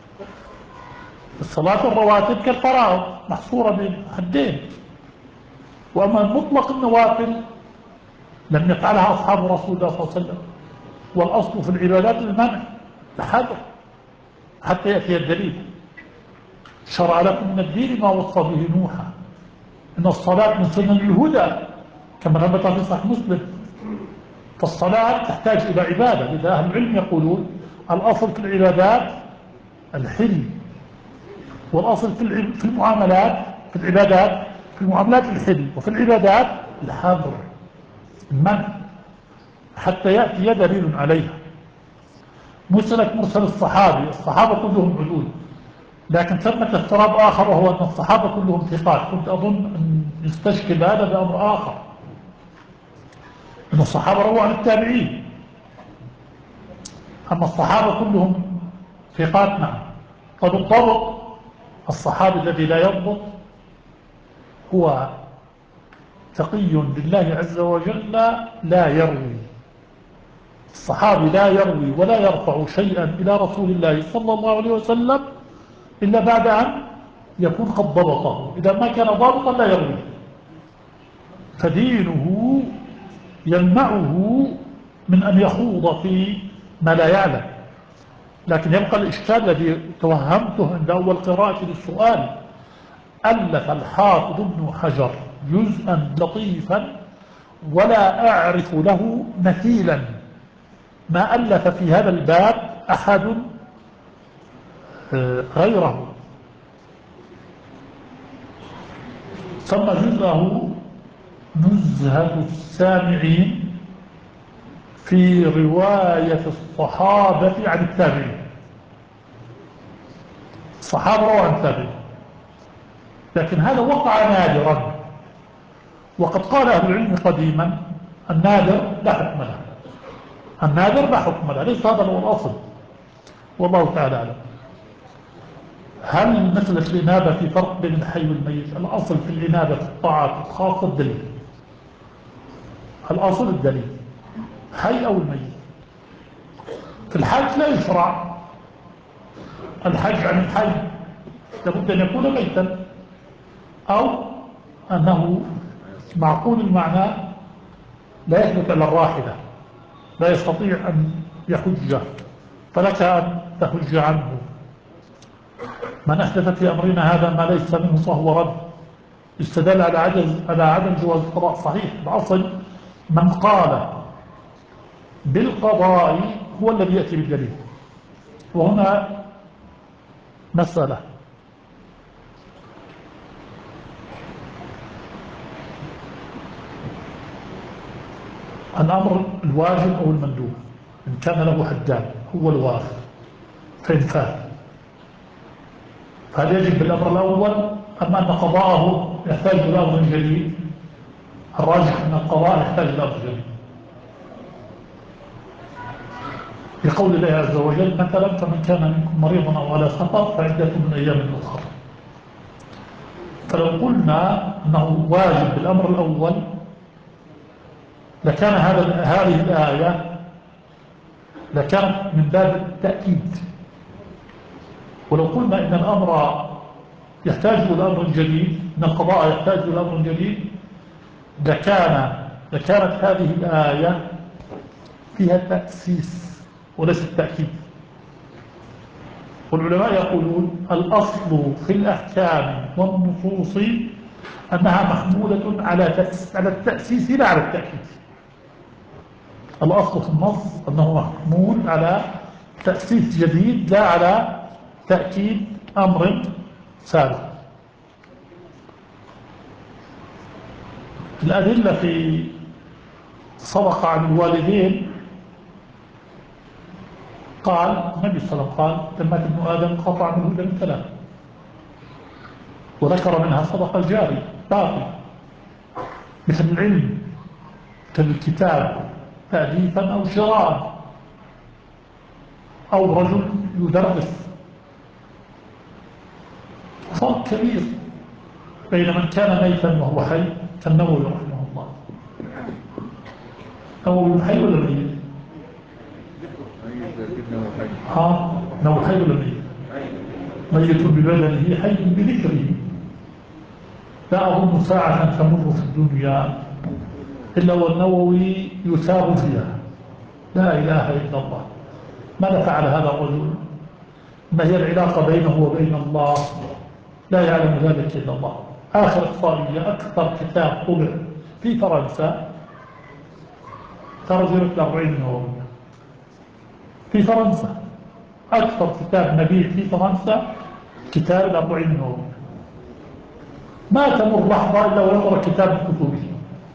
الصلاة الرواتب كالفرائض محصورة بين حدين، وأما مطلق النوافل لم يفعلها أصحاب رسول الله صلى الله عليه وسلم. والأصل في العبادات المنع الحذر حتى يأتي الدليل. شرع لكم من الدين ما وصى به نوحا إن الصلاة من سنن الهدى كما ثبت في صحيح مسلم. فالصلاة تحتاج إلى عبادة، لذا أهل العلم يقولون الأصل في العبادات الحل، والأصل في المعاملات في العبادات في المعاملات الحل، وفي العبادات الحظر المنع حتى يأتي دليل عليها. مسألة مرسل الصحابي، الصحابة كلهم عدول، لكن ثمة اضطراب آخر وهو أن الصحابة كلهم ثقات. كنت أظن أن يستشكل هذا بأمر آخر، أن الصحابة رووا عن التابعين، أما الصحابة كلهم ثقات. نعم. طب الضبط: الصحابي الذي لا يضبط هو تقي لله عز وجل لا يروي. الصحابي لا يروي ولا يرفع شيئا إلى رسول الله صلى الله عليه وسلم إلا بعد أن يكون قد ضبطه. إذا ما كان ضابطا لا يروي، فدينه يمنعه من أن يخوض في ما لا يعلم. لكن يبقى الإشكال الذي توهمته عند أول قراءة للسؤال: ألف الحافظ ابن حجر جزءا لطيفا ولا أعرف له مثيلا، ما ألف في هذا الباب أحد غيره. سمى جزءه نزهة السامعين في رواية الصحابة عن التابعين. الصحابة رووا عن التابعين، لكن هذا وقع نادرا، وقد قال أهل العلم قديما: النادر لا حكم له، النادر لا حكم له، ليس هذا هو الأصل، والله تعالى أعلم. هل مسألة الإنابة في فرق بين الحي والميت؟ الأصل في الإنابة في الطاعات الخاصة الدليل، الأصل الدليل، حي أو الميت. في الحج لا يشرع الحج عن الحي، لابد أن يكون ميتا أو أنه معقول المعنى لا يثبت على الراحلة، لا يستطيع أن يحج، فلك أن تحج عنه. من أحدث في أمرنا هذا ما ليس منه فهو رد. استدل على عجز على عدم جواز القضاء. صحيح، الأصل من قال بالقضاء هو الذي يأتي بالدليل. وهنا مسألة: الأمر الواجب أو المندوب، إن كان له حدان هو الواجب فإن فات، فهل يجب بالأمر الأول أم أن قضاءه يحتاج إلى أمر جديد؟ الراجح أن القضاء يحتاج إلى أمر جديد، بقول الله عز وجل: مثلا فمن كان منكم مريضا أو على سفر فعدة من أيام أخرى. فلو قلنا أنه واجب بالأمر الأول لكان هذا هذه الآية لكانت من باب التأكيد، ولو قلنا إن الأمر يحتاج إلى أمر جديد، إن القضاء يحتاج إلى أمر جديد، لكان لكانت هذه الآية فيها تأسيس وليس التأكيد. والعلماء يقولون الأصل في الأحكام والنصوص أنها محمولة على على التأسيس لا على التأكيد. الأصل في النص أنه محمول على تأسيس جديد لا على تأكيد أمر سابق. الأدلة في صدقة عن الوالدين قال النبي صلى الله عليه وسلم قال: لما ابن آدم قطع منه إلا من ثلاث، وذكر منها صدقة الجاري باقي. مثل العلم كالكتاب تأليفا أو شراء، أو رجل يدرس. فرق كبير بين من كان ميتا وهو حي كالنووي رحمه الله. نووي حي ولا ميت؟ ها نووي حي ولا ميت؟ ميت ببدنه حي بذكره. لا أظن ساعة تمر في الدنيا إلا والنووي يثاب فيها. لا إله إلا الله. ماذا فعل هذا الرجل؟ ما هي العلاقة بينه وبين الله؟ لا يعلم ذلك إلا الله. آخر إحصائية أكثر كتاب طبع في فرنسا ترجمة الأربعين نووية في فرنسا. أكثر كتاب مبيع في فرنسا كتاب الأربعين نووية. ما تمر لحظة إلا ونظر كتاب كتبه.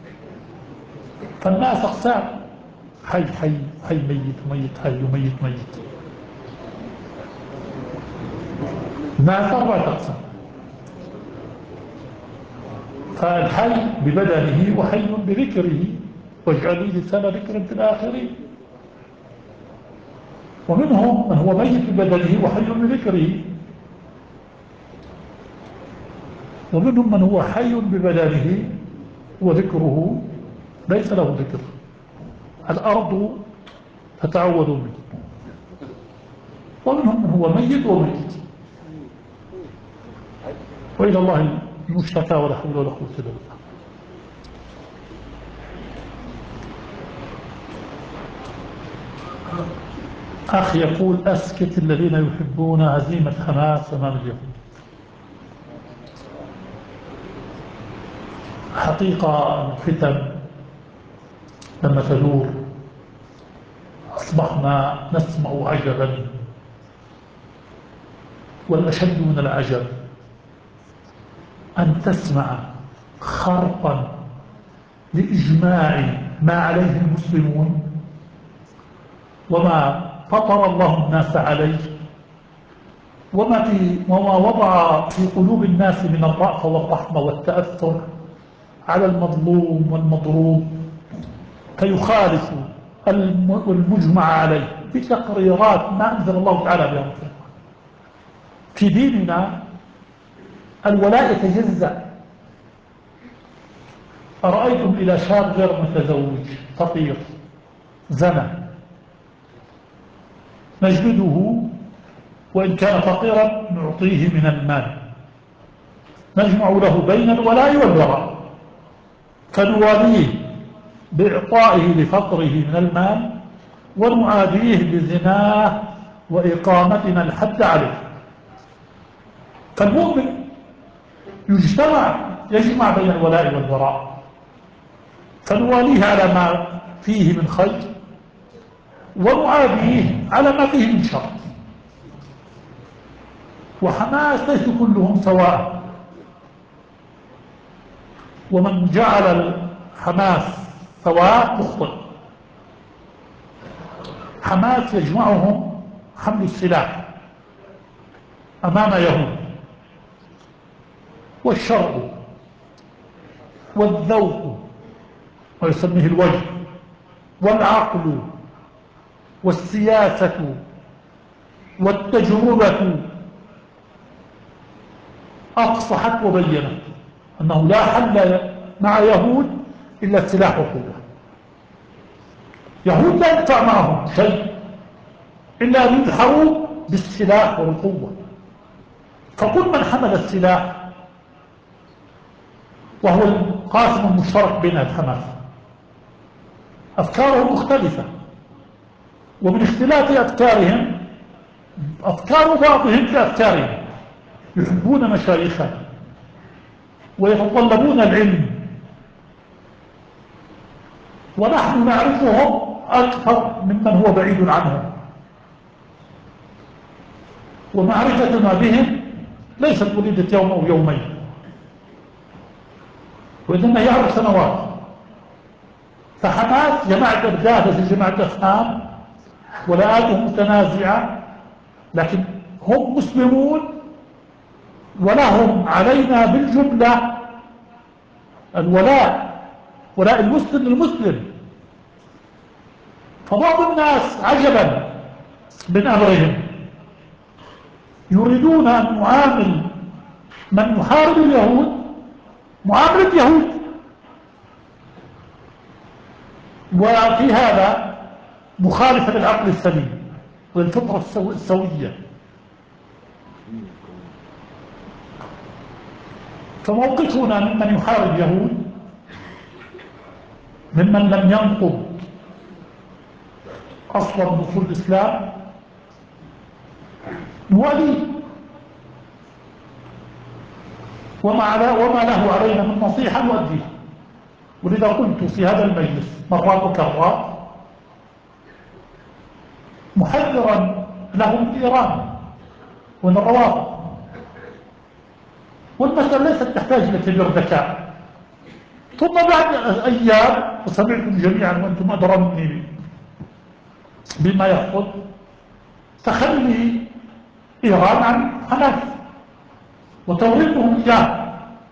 فالناس أقسام، حي حي حي ميت ميت حي ميت ميت. الناس أربعة أقسام. فالحي ببدنه وحي بذكره، واجعل لي لسان ذكر في الآخرين. ومنهم من هو ميت ببدنه وحي بذكره، ومنهم من هو حي ببدنه وذكره ليس له ذكر. الأرض تتعوذ منه. ومنهم من هو ميت وميت. وإلى الله المشتكى ولا حول ولا قوة إلا بالله. أخ يقول أسكت الذين يحبون هزيمة حماس أمام اليهود. حقيقة الفتن لما تدور أصبحنا نسمع عجبا، والأشد من العجب أن تسمع خرقا لإجماع ما عليه المسلمون وما فطر الله الناس عليه، وما, في وما وضع في قلوب الناس من الرأفة والرحمة والتأثر على المظلوم والمضروب، فيخالف المجمع عليه في تقريرات ما أنزل الله تعالى بها. في ديننا الولاء يتجزأ. أرأيتم إلى شاب غير متزوج فقير زنى، نجلده وإن كان فقيرا نعطيه من المال، نجمع له بين الولاء والبراء، فنواليه بإعطائه لفقره من المال ونعاديه بزناه وإقامتنا الحد عليه. فالمؤمن يجتمع يجمع بين الولاء والبراء، فنواليه على ما فيه من خير ونعاديه على ما فيه من شر. وحماس ليس كلهم سواء، ومن جعل حماس سواء مخطئ. حماس يجمعهم حمل السلاح أمام يهود، والشرع والذوق ويسميه الوجه والعقل والسياسة والتجربة أفصحت وبينت أنه لا حل مع يهود إلا السلاح والقوة. يهود لا ينفع معهم شيء إلا أن يدحروا بالسلاح والقوة. فكل من حمل السلاح، وهو القاسم المشترك بين الحماس، أفكارهم مختلفة، ومن اختلاف أفكارهم أفكار بعضهم كأفكارهم، يحبون مشايخهم ويتطلبون العلم، ونحن نعرفهم أكثر ممن هو بعيد عنهم، ومعرفتنا بهم ليست وليدة يوم أو يومين، وإنما هي عشر سنوات. فحماس جماعة أبداها في جماعة أفهام ولاءاتهم متنازعة، لكن هم مسلمون ولهم علينا بالجملة الولاء ولاء المسلم للمسلم. فبعض الناس عجبا من أمرهم يريدون أن نعامل من يحارب اليهود معاملة يهود، وفي هذا مخالفة للعقل السليم والفطرة السوية. فموقفنا ممن يحارب اليهود ممن لم ينقض أصلا دخول الإسلام نواليه، وما وما له علينا من نصيحة نؤديه. ولذا قلت في هذا المجلس مرات وكرات محذرا لهم في إيران ومن الروابط، والمسألة ليست تحتاج إلى كبير ذكاء. ثم بعد أيام وسمعتم جميعا وأنتم أدرى مني بما يحصل تخلي إيران عن حماس وتوريطهم إياه،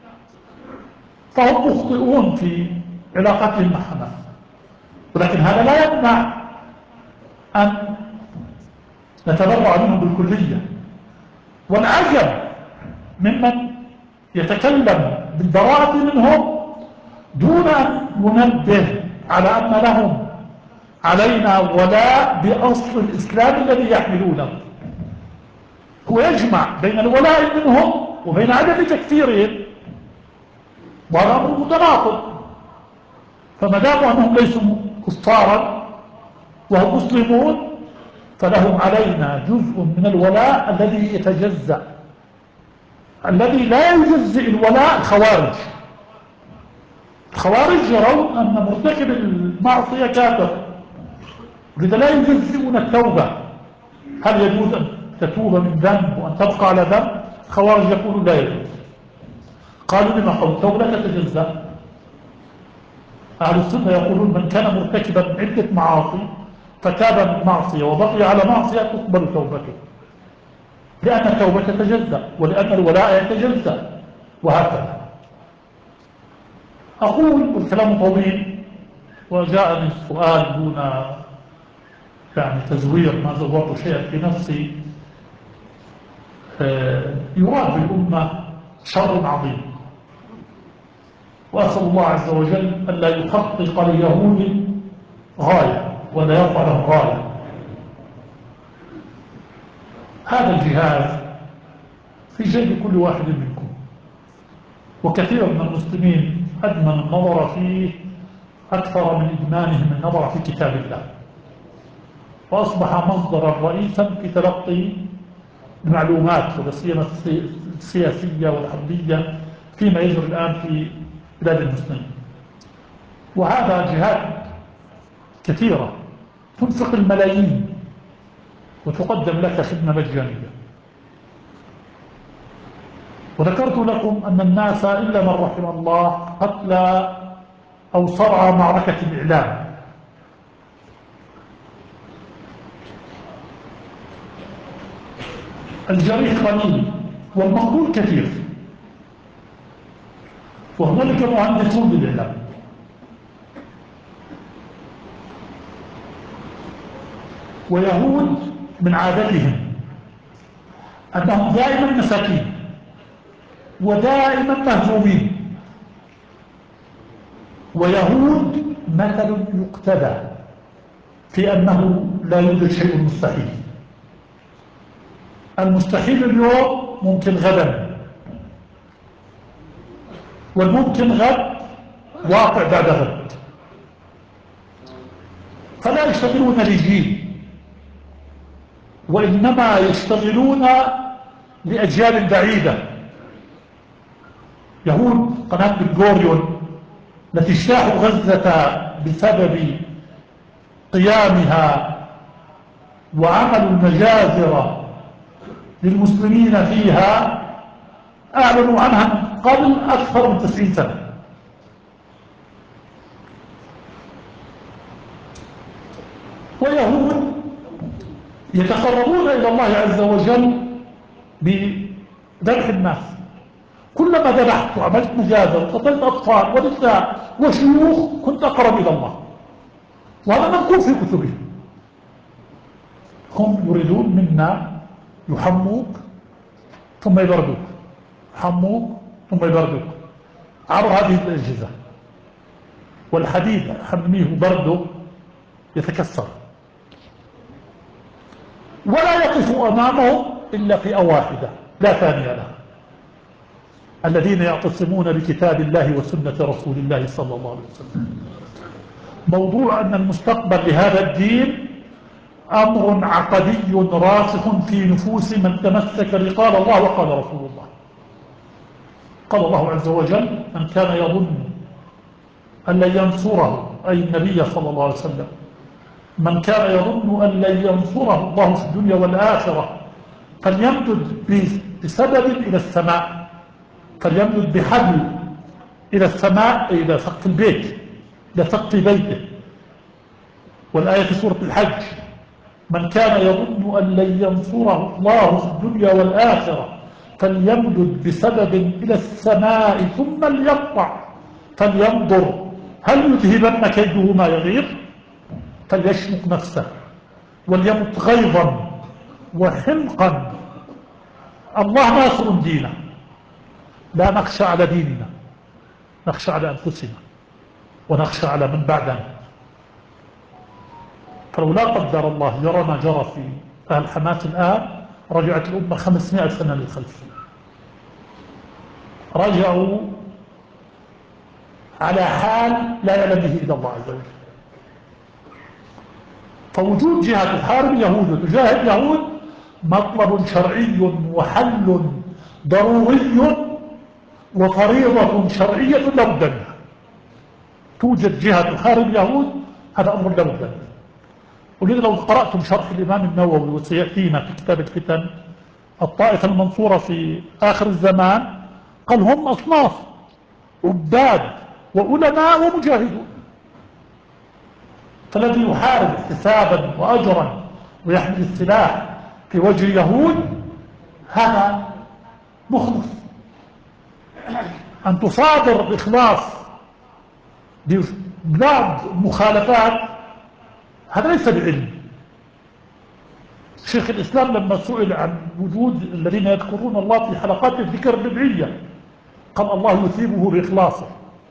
فهم مخطئون في علاقتهم مع حماس، ولكن هذا لا يمنع أن نتبرع منهم بالكلية. والعجب ممن يتكلم بالبراءة منهم دون أن ينبه على أن لهم علينا ولاء بأصل الإسلام الذي يحملونه. هو يجمع بين الولاء منهم وبين عدم تكفيرهم، وهذا أمر متناقض. فما دام أنهم ليسوا كفارا وهم مسلمون فلهم علينا جزء من الولاء الذي يتجزأ. الذي لا يجزئ الولاء الخوارج. الخوارج يرون أن مرتكب المعصية كافر، لذا لا يجزئون التوبة. هل يجوز أن تتوب من ذنب وأن تبقى على ذنب؟ الخوارج يقولون لا يجوز. قالوا لما قالوا التوبة لا تتجزأ. أهل السنة يقولون من كان مرتكبا عدة معاصي فتاب من معصية وبقي على معصية تقبل توبته، لأن التوبة تتجزأ ولأن الولاء يتجزأ، وهكذا. أقول والكلام طويل وجاءني السؤال دون يعني تزوير، ما زورت شيئا في نفسي. يراد بالأمة شر عظيم، وأسأل الله عز وجل أن لا يحقق ليهود غاية ولا يرفع لهم غاية. هذا الجهاز في جيب كل واحد منكم، وكثير من المسلمين أدمن النظر فيه أكثر من إدمانهم النظر في كتاب الله، وأصبح مصدرا رئيسا في تلقي المعلومات ولا سيما السياسية والحربية فيما يجري الآن في بلاد المسلمين. وهذا جهات كثيرة تنفق الملايين وتقدم لك خدمة مجانية. وذكرت لكم أن الناس إلا من رحم الله قتلى أو صرع معركة الإعلام. الجريح قليل والمقتول كثير، وهنالك مهندسون بالإعلام. ويهود من عادتهم أنهم دائما مساكين ودائما مهزومين، ويهود مثل يقتدى في أنه لا يوجد شيء مستحيل. المستحيل اليوم ممكن غدا، والممكن غد واقع بعد غد. فلا يشتغلون لجيل، وإنما يشتغلون لأجيال بعيدة. يهود قناة بن-غوريون التي اجتاحوا غزة بسبب قيامها وعملوا المجازر للمسلمين فيها أعلنوا عنها من قبل أكثر من تسعين سنة. ويهود يتقربون إلى الله عز وجل بذبح الناس، كلما ذبحت وعملت مجازر وقتلت أطفال ونساء وشيوخ كنت أقرب إلى الله، وهذا منقول في كتبهم. هم يريدون منا يحموك ثم يبردوك، يحموك ثم يبردوك عبر هذه الأجهزة، والحديد حميه برده يتكسر، ولا يقف أمامه إلا فئة واحدة لا ثانية لها، الذين يعتصمون بكتاب الله وسنة رسول الله صلى الله عليه وسلم. موضوع أن المستقبل لهذا الدين أمر عقدي راسخ في نفوس من تمسك بقال الله وقال رسول الله. قال الله عز وجل: من كان يظن أن لن ينصره، أي النبي صلى الله عليه وسلم، من كان يظن أن لن ينصره الله في الدنيا والآخرة فليمدد بسبب إلى السماء، فليمدد بحبل إلى السماء، إلى سقف البيت، إلى سقف بيته. والآية في سورة الحج: من كان يظن أن لن ينصره الله في الدنيا والآخرة فليمدد بسبب إلى السماء ثم ليقطع فلينظر هل يذهبن كيده ما يغيظ، فليشنق نفسه وليمت غيظا وحمقا. الله ناصر دينه، لا نخشى على ديننا، نخشى على أنفسنا ونخشى على من بعدنا. فلو لا قدر الله يرى ما جرى في أهل حماس الآن، رجعت الأمة خمسمائة سنة للخلف، رجعوا على حال لا يعلم به إلا الله عز وجل. فوجود جهة تحارب اليهود وتجاهد اليهود مطلب شرعي وحل ضروري وفريضة شرعية لا بد منها. توجد جهة تحارب اليهود، هذا أمر لا بد منه. ولذا لو قرأتم شرح الإمام النووي وسيأتينا في كتاب الفتن، الطائفة المنصورة في آخر الزمان قال هم أصناف: عباد وعلماء ومجاهدون. فالذي يحارب احتسابا وأجرا ويحمل السلاح في وجه اليهود هذا مخلص. أن تصادر بإخلاص ببعض مخالفات هذا ليس بعلم. شيخ الإسلام لما سئل عن وجود الذين يذكرون الله في حلقات الذكر البدعية قال الله يثيبه بإخلاصه.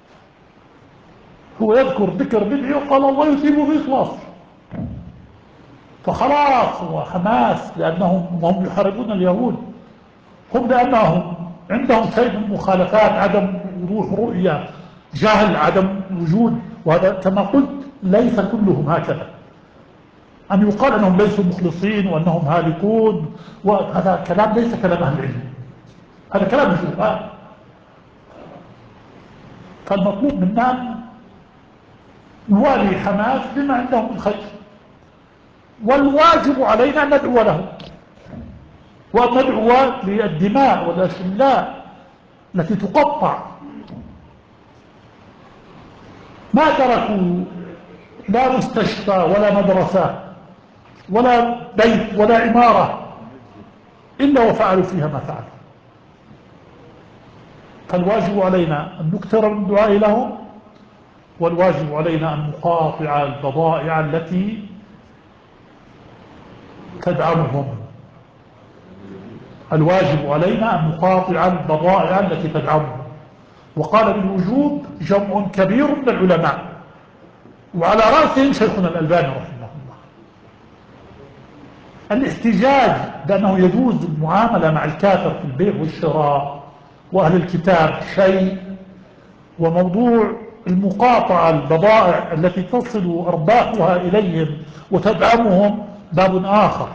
هو يذكر ذكر بدعي وقال الله يثيبه بإخلاصه. فخلاص هو حماس لأنهم هم يحاربون اليهود، هم لأنهم عندهم شيء من مخالفات، عدم وضوح رؤية، جهل، عدم وجود. وهذا كما قلت ليس كلهم هكذا. أن يقال أنهم ليسوا مخلصين وأنهم هالكون، وهذا كلام ليس كلام أهل العلم، هذا كلام الجهال. فالمطلوب منا أن نوالي حماس بما عندهم من خير، والواجب علينا أن ندعو له وأن ندعو للدماء والأشلاء التي تقطع. ما تركوا لا مستشفى ولا مدرسة ولا بيت ولا عمارة إلا وفعلوا فيها ما فعلوا. فالواجب علينا أن نكثر من الدعاء لهم، والواجب علينا أن نقاطع البضائع التي تدعمهم. الواجب علينا أن نقاطع البضائع التي تدعمهم. وقال بالوجوب جمع كبير من العلماء، وعلى رأسهم شيخنا الألباني رحمه الله. الاحتجاج بأنه يجوز المعاملة مع الكافر في البيع والشراء وأهل الكتاب شيء، وموضوع المقاطعة البضائع التي تصل أرباحها إليهم وتدعمهم باب آخر.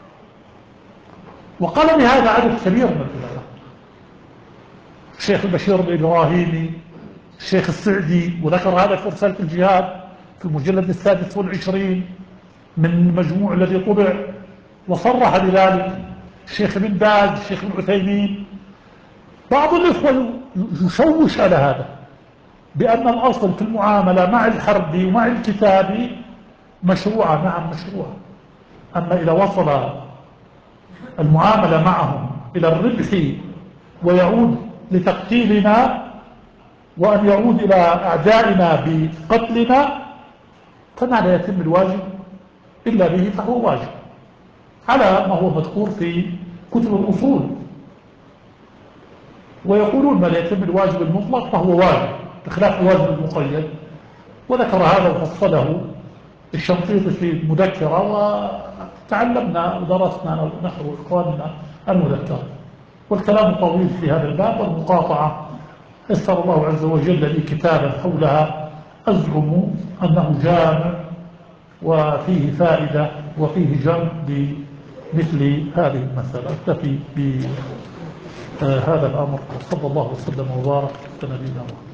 وقال بهذا عدد كبير من العلماء: الشيخ البشير الإبراهيمي، الشيخ السعدي، وذكر هذا في رسالة الجهاد في المجلد السادس والعشرين من المجموع الذي طبع، وصرح بذلك الشيخ بن باز، الشيخ العثيمين. بعض الإخوة يشوش على هذا بأن الأصل في المعاملة مع الحرب ومع الكتاب مشروعة. نعم مشروعة، أما إذا وصل المعاملة معهم إلى الربح ويعود لتقتيلنا وأن يعود إلى أعدائنا بقتلنا، فما لا يتم الواجب إلا به فهو واجب على ما هو مذكور في كتب الأصول. ويقولون ما لا يتم الواجب المطلق فهو واجب بخلاف الواجب المقيد، وذكر هذا وفصله الشنقيطي في المذكرة، وتعلمنا ودرسنا نحن وإخواننا المذكرة. والكلام طويل في هذا الباب، والمقاطعة يسر الله عز وجل لي كتابا حولها أزعم أنه جامع وفيه فائدة وفيه جمع لمثل هذه المسألة. أكتفي بهذا الأمر، وصلى الله وسلم وبارك على نبينا محمد.